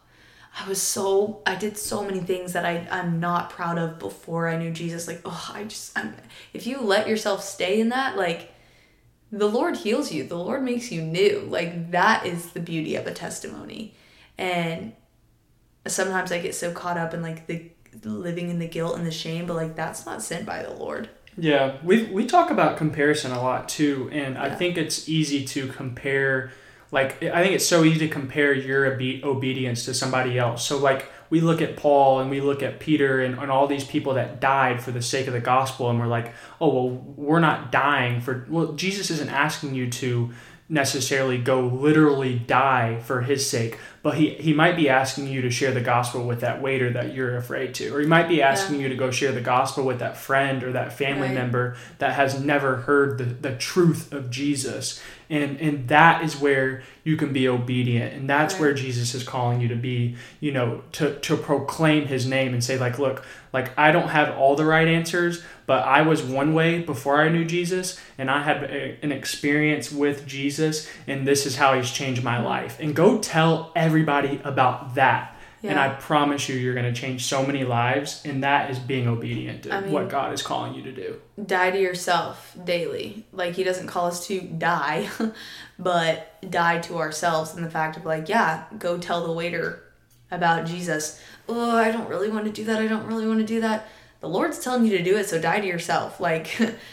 I did so many things that I'm not proud of before I knew Jesus. Like, if you let yourself stay in that, like, the Lord heals you. The Lord makes you new. Like, that is the beauty of a testimony. And sometimes I get so caught up in, like, the living in the guilt and the shame, but, like, that's not sent by the Lord. Yeah, we talk about comparison a lot too, and yeah. I think it's easy to compare. Like, I think it's so easy to compare your obedience to somebody else. So, like, we look at Paul and we look at Peter and all these people that died for the sake of the gospel, and we're like, oh, well, we're not dying for... Well, Jesus isn't asking you to necessarily go literally die for his sake, but he might be asking you to share the gospel with that waiter that you're afraid to, or he might be asking you to go share the gospel with that friend or that family member that has never heard the truth of Jesus. And that is where you can be obedient, and that's where Jesus is calling you to be, you know, to proclaim his name and say, like, look, like, I don't have all the right answers, but I was one way before I knew Jesus, and I had an experience with Jesus, and this is how he's changed my life. And go tell everybody about that. Yeah. And I promise you're going to change so many lives, and that is being obedient to what God is calling you to do. Die to yourself daily. Like, he doesn't call us to die, but die to ourselves in the fact of, like, go tell the waiter about Jesus. Oh, I don't really want to do that. I don't really want to do that. The Lord's telling you to do it, so die to yourself. Like,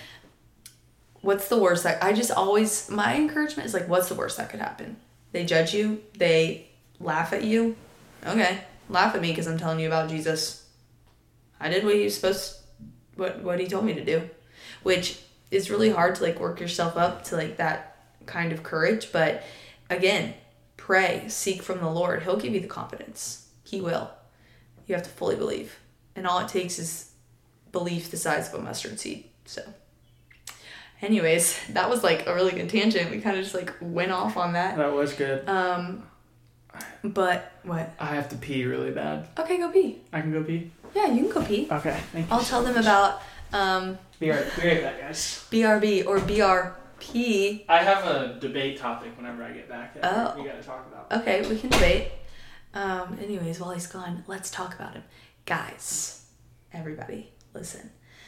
what's the worst that... my encouragement is, like, what's the worst that could happen? They judge you. They laugh at you. Okay, laugh at me because I'm telling you about Jesus. I did what he was what he told me to do, which is really hard to, like, work yourself up to, like, that kind of courage. But again, pray, seek from the Lord. He'll give you the confidence. He will. You have to fully believe. And all it takes is belief the size of a mustard seed. So anyways, that was, like, a really good tangent. We kind of just, like, went off on that. That was good. But what? I have to pee really bad. Okay, go pee. I can go pee? Yeah, you can go pee. Okay, thank you. I'll tell them about Be right back, guys. BRB or BRP. I have a debate topic whenever I get back that we got to talk about. Okay, we can debate. Anyways, while he's gone, let's talk about him. Guys, everybody, listen.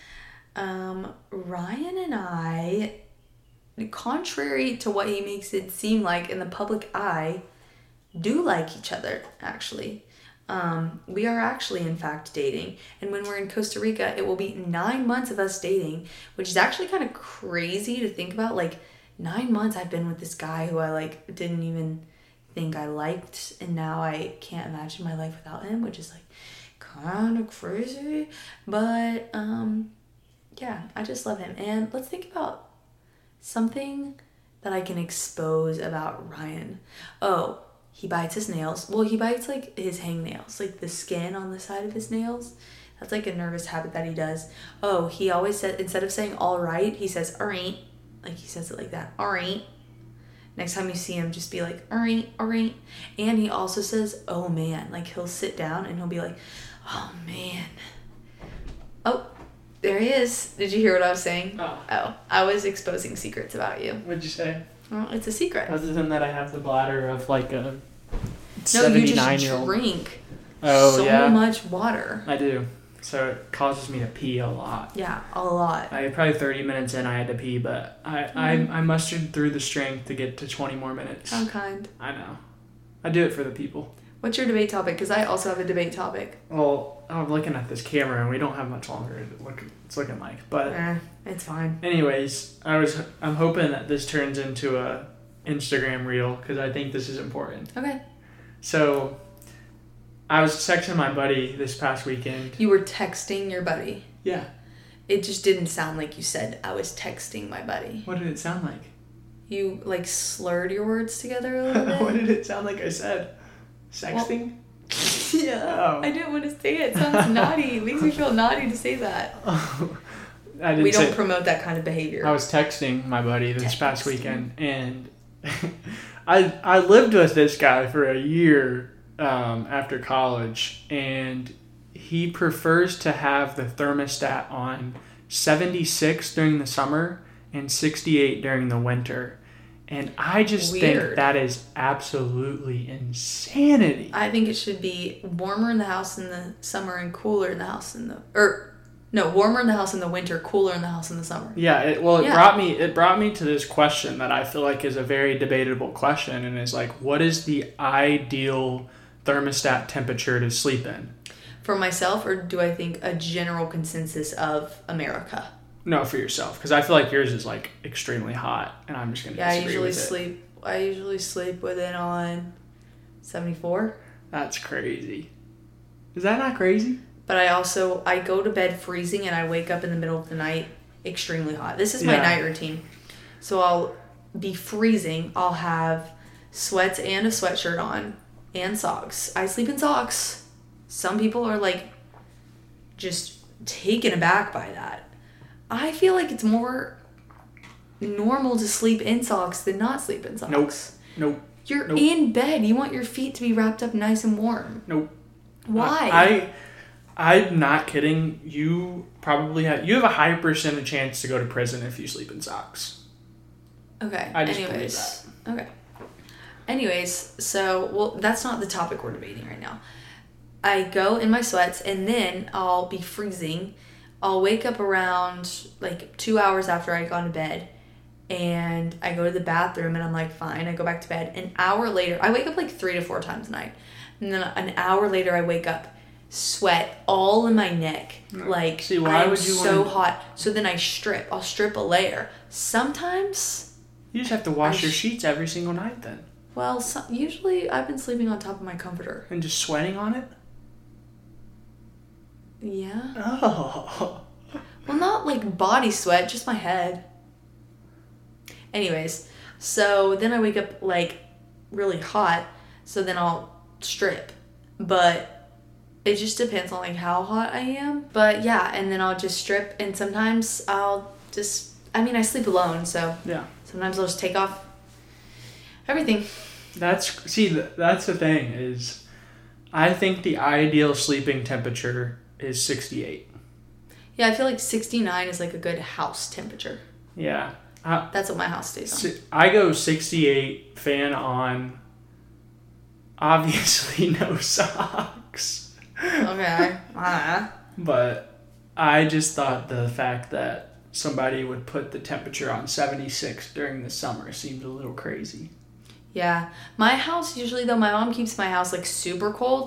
Ryan and I, contrary to what he makes it seem like in the public eye, do like each other, actually. We are actually, in fact, dating. And when we're in Costa Rica, it will be 9 months of us dating, which is actually kind of crazy to think about. Like, 9 months I've been with this guy who I, like, didn't even think I liked, and now I can't imagine my life without him, which is like kind of crazy. But yeah, I just love him. And let's think about something that I can expose about Ryan. Oh, he bites his nails. Well, he bites like his hangnails, like the skin on the side of his nails. That's like a nervous habit that he does. Oh, he always said, instead of saying all right, he says all right. Like he says it like that. All right. Next time you see him, just be like, all right, all right. And he also says, oh man. Like he'll sit down and he'll be like, oh man. Oh, there he is. Did you hear what I was saying? Oh, I was exposing secrets about you. What'd you say? Well, it's a secret. Other than that, I have the bladder of like a 79-year-old. No, you just drink so much water. I do. So it causes me to pee a lot. Yeah, a lot. Probably 30 minutes in, I had to pee, but I mustered through the strength to get to 20 more minutes. How kind. I know. I do it for the people. What's your debate topic? Because I also have a debate topic. Well, I'm looking at this camera, and we don't have much longer. It's looking like, but it's fine. Anyways, I'm hoping that this turns into a Instagram reel because I think this is important. Okay. So, I was texting my buddy this past weekend. You were texting your buddy? Yeah. It just didn't sound like you said, I was texting my buddy. What did it sound like? You, like, slurred your words together a little bit? What did it sound like I said? Sexting? Well, yeah. Oh. I didn't want to say it. It sounds naughty. It makes me feel naughty to say that. We don't promote that kind of behavior. I was texting my buddy this past weekend, and I lived with this guy for a year after college, and he prefers to have the thermostat on 76 during the summer and 68 during the winter. And I just think that is absolutely insanity. I think it should be warmer in the house in the summer and cooler in the house in the... warmer in the house in the winter, cooler in the house in the summer. Yeah, it brought me to this question that I feel like is a very debatable question, and is like, what is the ideal thermostat temperature to sleep in? For myself, or do I think a general consensus of America? No, for yourself, because I feel like yours is like extremely hot, and I'm just gonna disagree with it. I usually sleep with it on 74. That's crazy. Is that not crazy? But I go to bed freezing, and I wake up in the middle of the night extremely hot. This is my night routine. So I'll be freezing. I'll have sweats and a sweatshirt on and socks. I sleep in socks. Some people are like just taken aback by that. I feel like it's more normal to sleep in socks than not sleep in socks. Nope. You're in bed. You want your feet to be wrapped up nice and warm. Nope. Why? I'm not kidding. You have a higher percentage chance to go to prison if you sleep in socks. Okay. I just believe that. Okay. Anyways, so that's not the topic we're debating right now. I go in my sweats, and then I'll be freezing. I'll wake up around like 2 hours after I gone to bed, and I go to the bathroom, and I'm like, fine. I go back to bed. An hour later, I wake up like 3 to 4 times a night, and then an hour later I wake up, sweat all in my neck. Like, see, why I'm would you so hot. So then I'll strip a layer. Sometimes you just have to wash your sheets every single night then. Well, usually I've been sleeping on top of my comforter. And just sweating on it? Yeah. Oh. Well, not like body sweat, just my head. Anyways, so then I wake up like really hot, so then I'll strip. But it just depends on like how hot I am. But yeah, and then I'll just strip, and sometimes I sleep alone, so yeah. Sometimes I'll just take off everything. That's the thing is, I think the ideal sleeping temperature is 68. Yeah, I feel like 69 is like a good house temperature. Yeah. That's what my house stays on. I go 68, fan on, obviously no socks. Okay. But I just thought the fact that somebody would put the temperature on 76 during the summer seemed a little crazy. Yeah. My house usually, though, my mom keeps my house like super cold.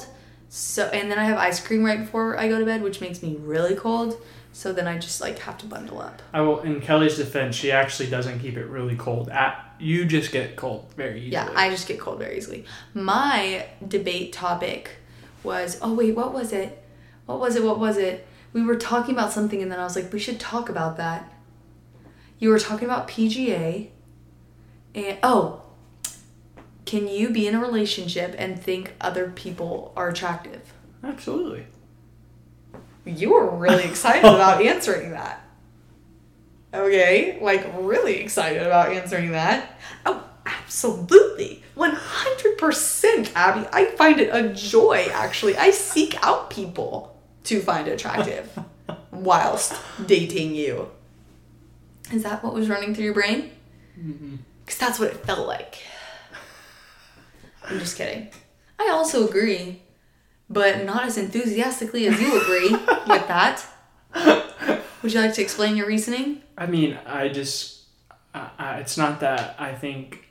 So, and then I have ice cream right before I go to bed, which makes me really cold. So then I just like have to bundle up. I will. In Kelly's defense, she actually doesn't keep it really cold. You just get cold very easily. Yeah, I just get cold very easily. My debate topic was, oh wait, what was it? What was it? We were talking about something and then I was like, we should talk about that. You were talking about PGA and, can you be in a relationship and think other people are attractive? Absolutely. You were really excited about answering that. Okay, like really excited about answering that. Oh, absolutely. 100%, Abby. I find it a joy, actually. I seek out people to find attractive whilst dating you. Is that what was running through your brain? Mm-hmm. Because that's what it felt like. I'm just kidding. I also agree, but not as enthusiastically as you agree with that. Would you like to explain your reasoning? I mean, it's not that I think...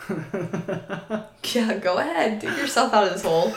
Yeah, go ahead. Dig yourself out of this hole.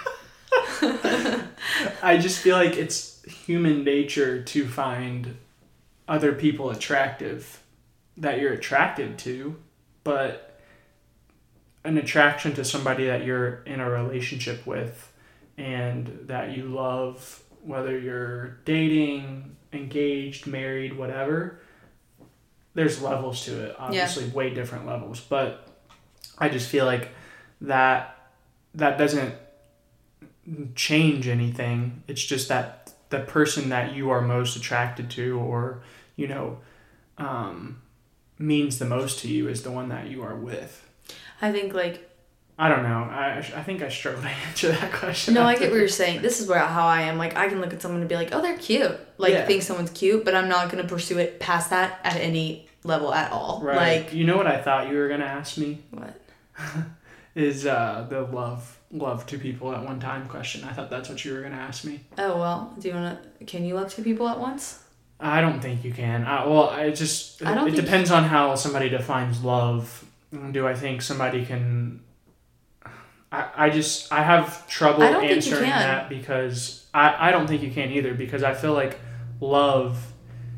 I just feel like it's human nature to find other people attractive that you're attracted to, but an attraction to somebody that you're in a relationship with and that you love, whether you're dating, engaged, married, whatever, there's levels to it. Obviously, way different levels. But I just feel like that doesn't change anything. It's just that the person that you are most attracted to or, means the most to you is the one that you are with. I think, I don't know. I think I struggle to answer that question. No, I get what you're saying. This is how I am. Like, I can look at someone and be like, oh, they're cute. Think someone's cute, but I'm not going to pursue it past that at any level at all. Right. You know what I thought you were going to ask me? What? Is the love two people at one time question. I thought that's what you were going to ask me. Oh, well, can you love two people at once? I don't think you can. It depends on how somebody defines love. Do I think somebody can... I have trouble answering that because I don't think you can either, because I feel like love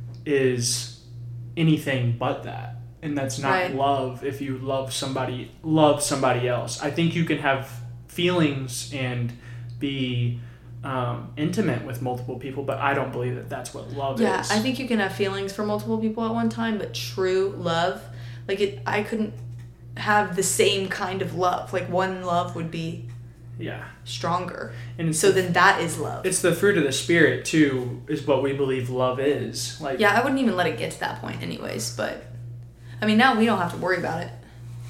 is anything but that. And that's not love if you love somebody else. I think you can have feelings and be intimate with multiple people, but I don't believe that that's what love is. Yeah, I think you can have feelings for multiple people at one time, but true love, I couldn't have the same kind of love. One love would be stronger. And so then that is love. It's the fruit of the spirit too, is what we believe love is. I wouldn't even let it get to that point anyways, but I mean, now we don't have to worry about it.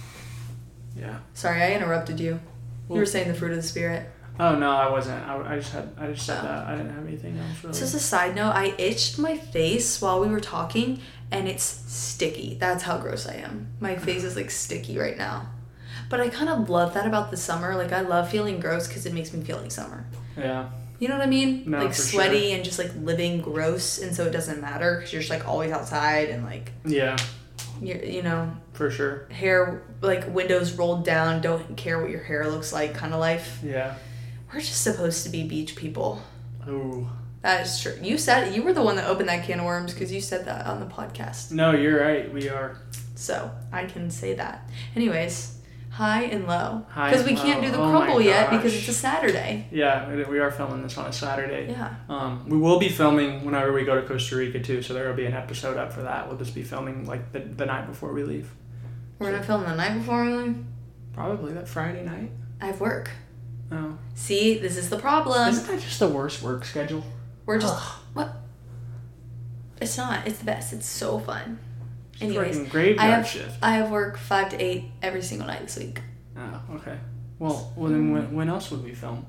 Yeah. Sorry, I interrupted you. You were saying the fruit of the spirit. Oh no, I wasn't. I just said that. I didn't have anything else really. Just a side note, I itched my face while we were talking, and it's sticky. That's how gross I am. My face is sticky right now. But I kind of love that about the summer. I love feeling gross because it makes me feel like summer. Yeah. You know what I mean? No, sweaty sure. And just living gross, and so it doesn't matter because you're just always outside and Yeah. You're, for sure. Hair windows rolled down, don't care what your hair looks like kind of life. Yeah. We're just supposed to be beach people. Ooh. That is true. You were the one that opened that can of worms because you said that on the podcast. No, you're right. We are. So I can say that. Anyways, high and low. Because we can't do the crumble yet because it's a Saturday. Yeah, we are filming this on a Saturday. Yeah. We will be filming whenever we go to Costa Rica too, so there will be an episode up for that. We'll just be filming the night before we leave. We're gonna film the night before we leave? Probably that Friday night. I have work. Oh. See, this is the problem. Isn't that just the worst work schedule? We're just... What? It's not. It's the best. It's so fun. Anyways, graveyard shift. I have work 5 to 8 every single night this week. Oh, okay. Well then when else would we film?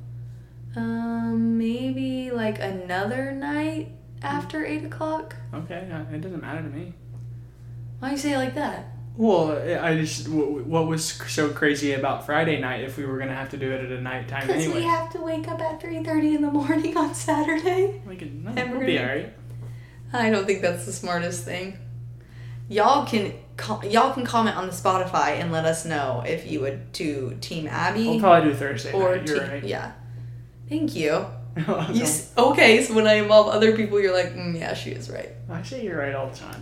Maybe another night after 8 o'clock. Okay, it doesn't matter to me. Why do you say it like that? Well, what was so crazy about Friday night if we were gonna have to do it at a nighttime anyway? Because we have to wake up at 3:30 in the morning on Saturday. We'll be alright. I don't think that's the smartest thing. Y'all can comment on the Spotify and let us know if you would do Team Abby. We'll probably do Thursday or night. You're right. Yeah. Thank you. Okay, so when I involve other people, you're like, yeah, she is right. I say you're right all the time.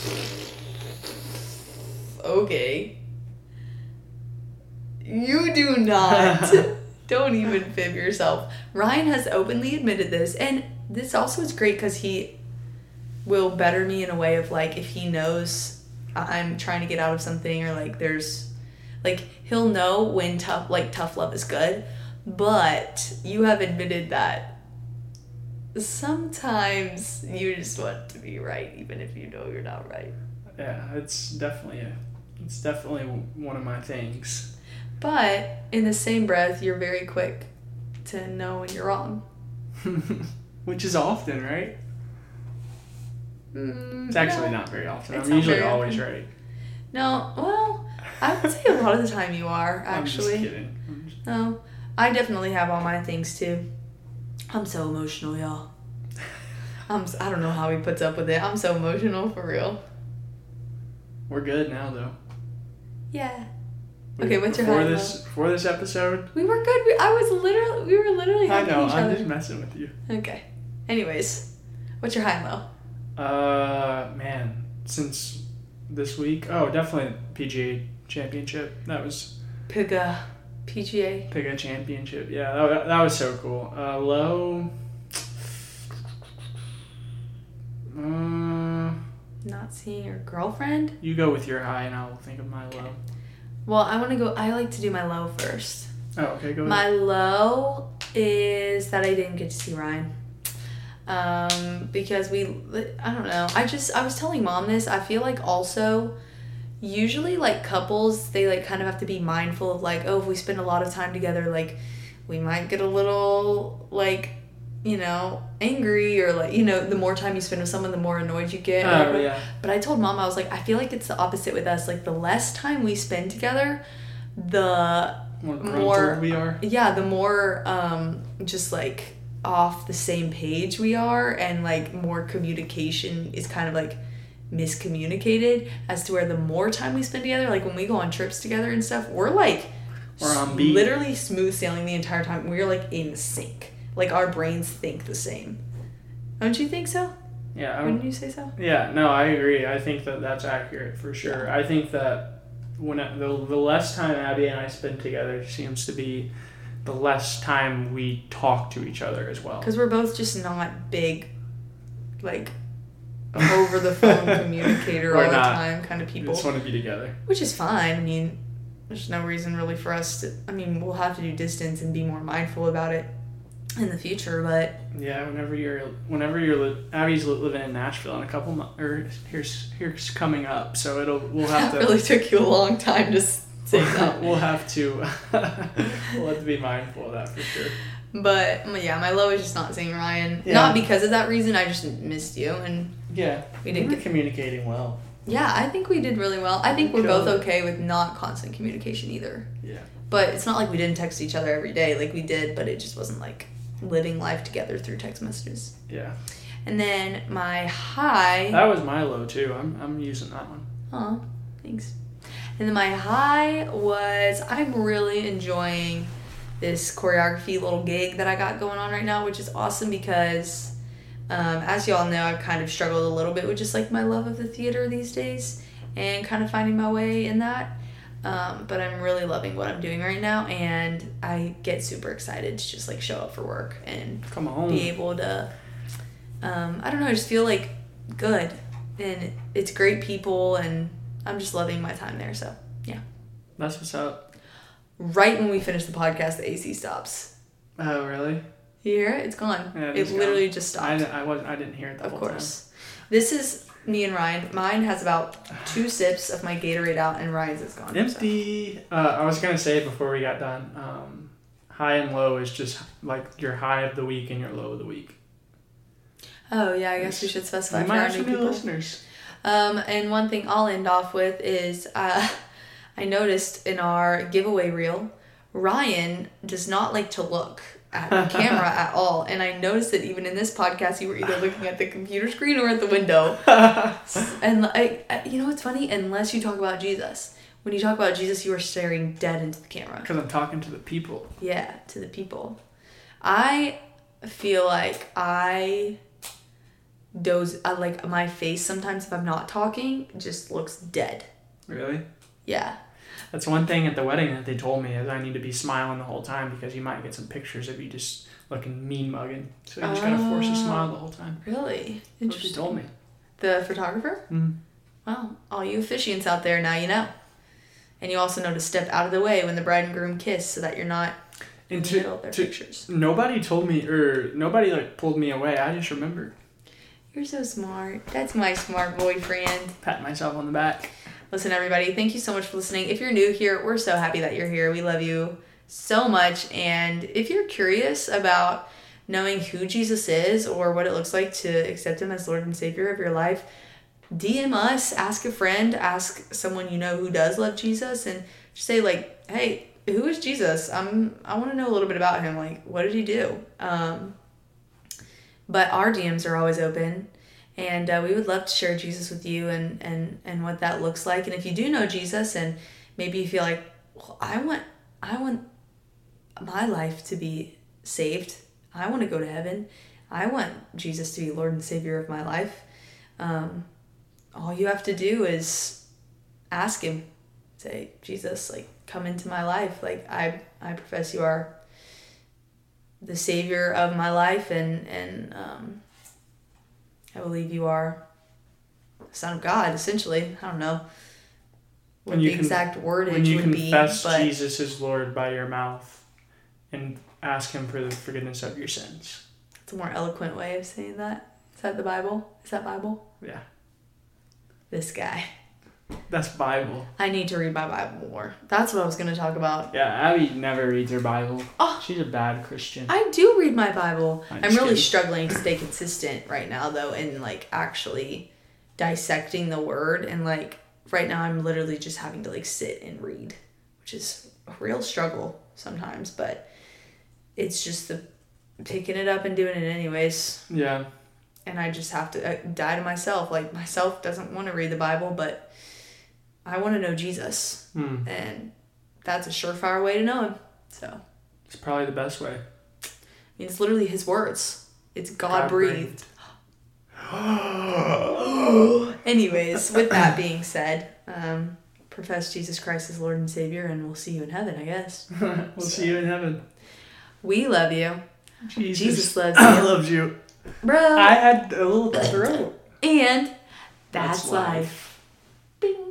Okay. You do not. Don't even fib yourself. Ryan has openly admitted this, and this also is great because he will better me in a way of, like, if he knows I'm trying to get out of something, or like there's, like, he'll know when tough love is good. But you have admitted that sometimes you just want to be right, even if you know you're not right. Yeah, it's definitely one of my things. But in the same breath, you're very quick to know when you're wrong. Which is often, right? It's actually not very often. I'm usually always right. No, well, I would say a lot of the time you are, actually. I'm just kidding. No, I definitely have all my things, too. I'm so emotional, y'all. I don't know how he puts up with it. I'm so emotional, for real. We're good now, though. Yeah. Okay, what's your high low? Before this episode? We were good. We were literally helping each other. I know, I'm just messing with you. Okay. Anyways, what's your high and low? Man, since this week, definitely PGA Championship. That was PGA Championship. Yeah, that was so cool. Low. Not seeing your girlfriend. You go with your high, and I'll think of my low. Well, I like to do my low first. Oh, okay, go ahead. My low is that I didn't get to see Ryan. Because I don't know. I was telling Mom this. I feel like also, usually, like, couples, they, like, kind of have to be mindful of, like, oh, if we spend a lot of time together, like, we might get a little, like, you know, angry, or, like, you know, the more time you spend with someone, the more annoyed you get. Oh, yeah. But I told Mom, I was like, I feel like it's the opposite with us. Like, the less time we spend together, the more we are. Yeah, the more just, like, off the same page we are, and, like, more communication is kind of, like, miscommunicated, as to where the more time we spend together, like, when we go on trips together and stuff, we're, like, literally smooth sailing the entire time. We're, like, in sync. Like, our brains think the same. Don't you think so? Yeah. Wouldn't you say so? Yeah, no, I agree. I think that's accurate for sure. Yeah. I think that when the less time Abby and I spend together seems to be the less time we talk to each other as well. Because we're both just not big, like, over the phone communicator all the time kind of people. We just want to be together. Which is fine. I mean, there's no reason really for us to. I mean, we'll have to do distance and be more mindful about it in the future, but yeah, whenever you're Abby's living in Nashville in a couple months, or here's coming up, so we'll have to. It really took you a long time to say that. we'll have to be mindful of that for sure. But yeah, my low is just not seeing Ryan. Yeah. Not because of that reason. I just missed you, and yeah, we were communicating well. Yeah, I think we did really well. I think we're both okay with not constant communication either. Yeah. But it's not like we didn't text each other every day. Like, we did, but it just wasn't like living life together through text messages. Yeah. And then my high. That was my low too. I'm using that one. Oh, thanks. And then my high was I'm really enjoying this choreography little gig that I got going on right now, which is awesome because, as y'all know, I've kind of struggled a little bit with just like my love of the theater these days and kind of finding my way in that. But I'm really loving what I'm doing right now, and I get super excited to just like show up for work and be able to, I don't know, I just feel like good, and it's great people, and I'm just loving my time there. So yeah, that's what's up. Right when we finish the podcast, the AC stops. Oh, really? You hear it? It's gone. Yeah, it literally just stopped. I didn't hear it the whole time. Of course. This is me and Ryan. Mine has about 2 sips of my Gatorade out, and Ryan's is gone. Empty. So. I was going to say before we got done, high and low is just like your high of the week and your low of the week. Oh, yeah, I guess we should specify for our new people. Listeners. And one thing I'll end off with is I noticed in our giveaway reel, Ryan does not like to look at the camera at all, and I noticed that even in this podcast you were either looking at the computer screen or at the window. And you know what's funny? Unless you talk about Jesus, when you talk about Jesus, you are staring dead into the camera. Because I'm talking to the people. Yeah, to the people. I feel like I doze. Like my face sometimes if I'm not talking just looks dead. Really? Yeah. That's one thing at the wedding that they told me is I need to be smiling the whole time because you might get some pictures of you just looking mean mugging. So you just gotta force a smile the whole time. Really? Interesting. That's what she told me. The photographer? Mm-hmm. Well, all you officiants out there, now you know. And you also know to step out of the way when the bride and groom kiss so that you're not in the middle of their pictures. Nobody told me, or nobody pulled me away. I just remembered. You're so smart. That's my smart boyfriend. Pat myself on the back. Listen, everybody, thank you so much for listening. If you're new here, we're so happy that you're here. We love you so much. And if you're curious about knowing who Jesus is or what it looks like to accept him as Lord and Savior of your life, DM us, ask a friend, ask someone you know who does love Jesus, and just say like, hey, who is Jesus? I want to know a little bit about him. Like, what did he do? But our DMs are always open, and we would love to share Jesus with you and what that looks like. And if you do know Jesus and maybe you feel like, well, I want my life to be saved. I want to go to heaven. I want Jesus to be Lord and Savior of my life. All you have to do is ask him. Say, Jesus, like, come into my life. Like, I profess you are the Savior of my life, and I believe you are the Son of God, essentially. I don't know what the exact wordage would be. When you confess Jesus is Lord by your mouth and ask him for the forgiveness of your sins. It's a more eloquent way of saying that. Is that the Bible? Is that Bible? Yeah. This guy. That's Bible. I need to read my Bible more. That's what I was going to talk about. Yeah, Abby never reads her Bible. Oh, she's a bad Christian. I do read my Bible. I'm really kidding. struggling to stay consistent right now, though, in like actually dissecting the word. And like right now, I'm literally just having to like sit and read, which is a real struggle sometimes. But it's just the picking it up and doing it anyways. Yeah. And I just have to die to myself. Like, myself doesn't want to read the Bible, but I want to know Jesus. And that's a surefire way to know him. So it's probably the best way. I mean, it's literally his words. It's God-breathed. Anyways, with that being said, profess Jesus Christ as Lord and Savior, and we'll see you in heaven, I guess. We'll see you in heaven. We love you. Jesus loves you. I love you. Bro. I had a little throat. And that's life. Bing.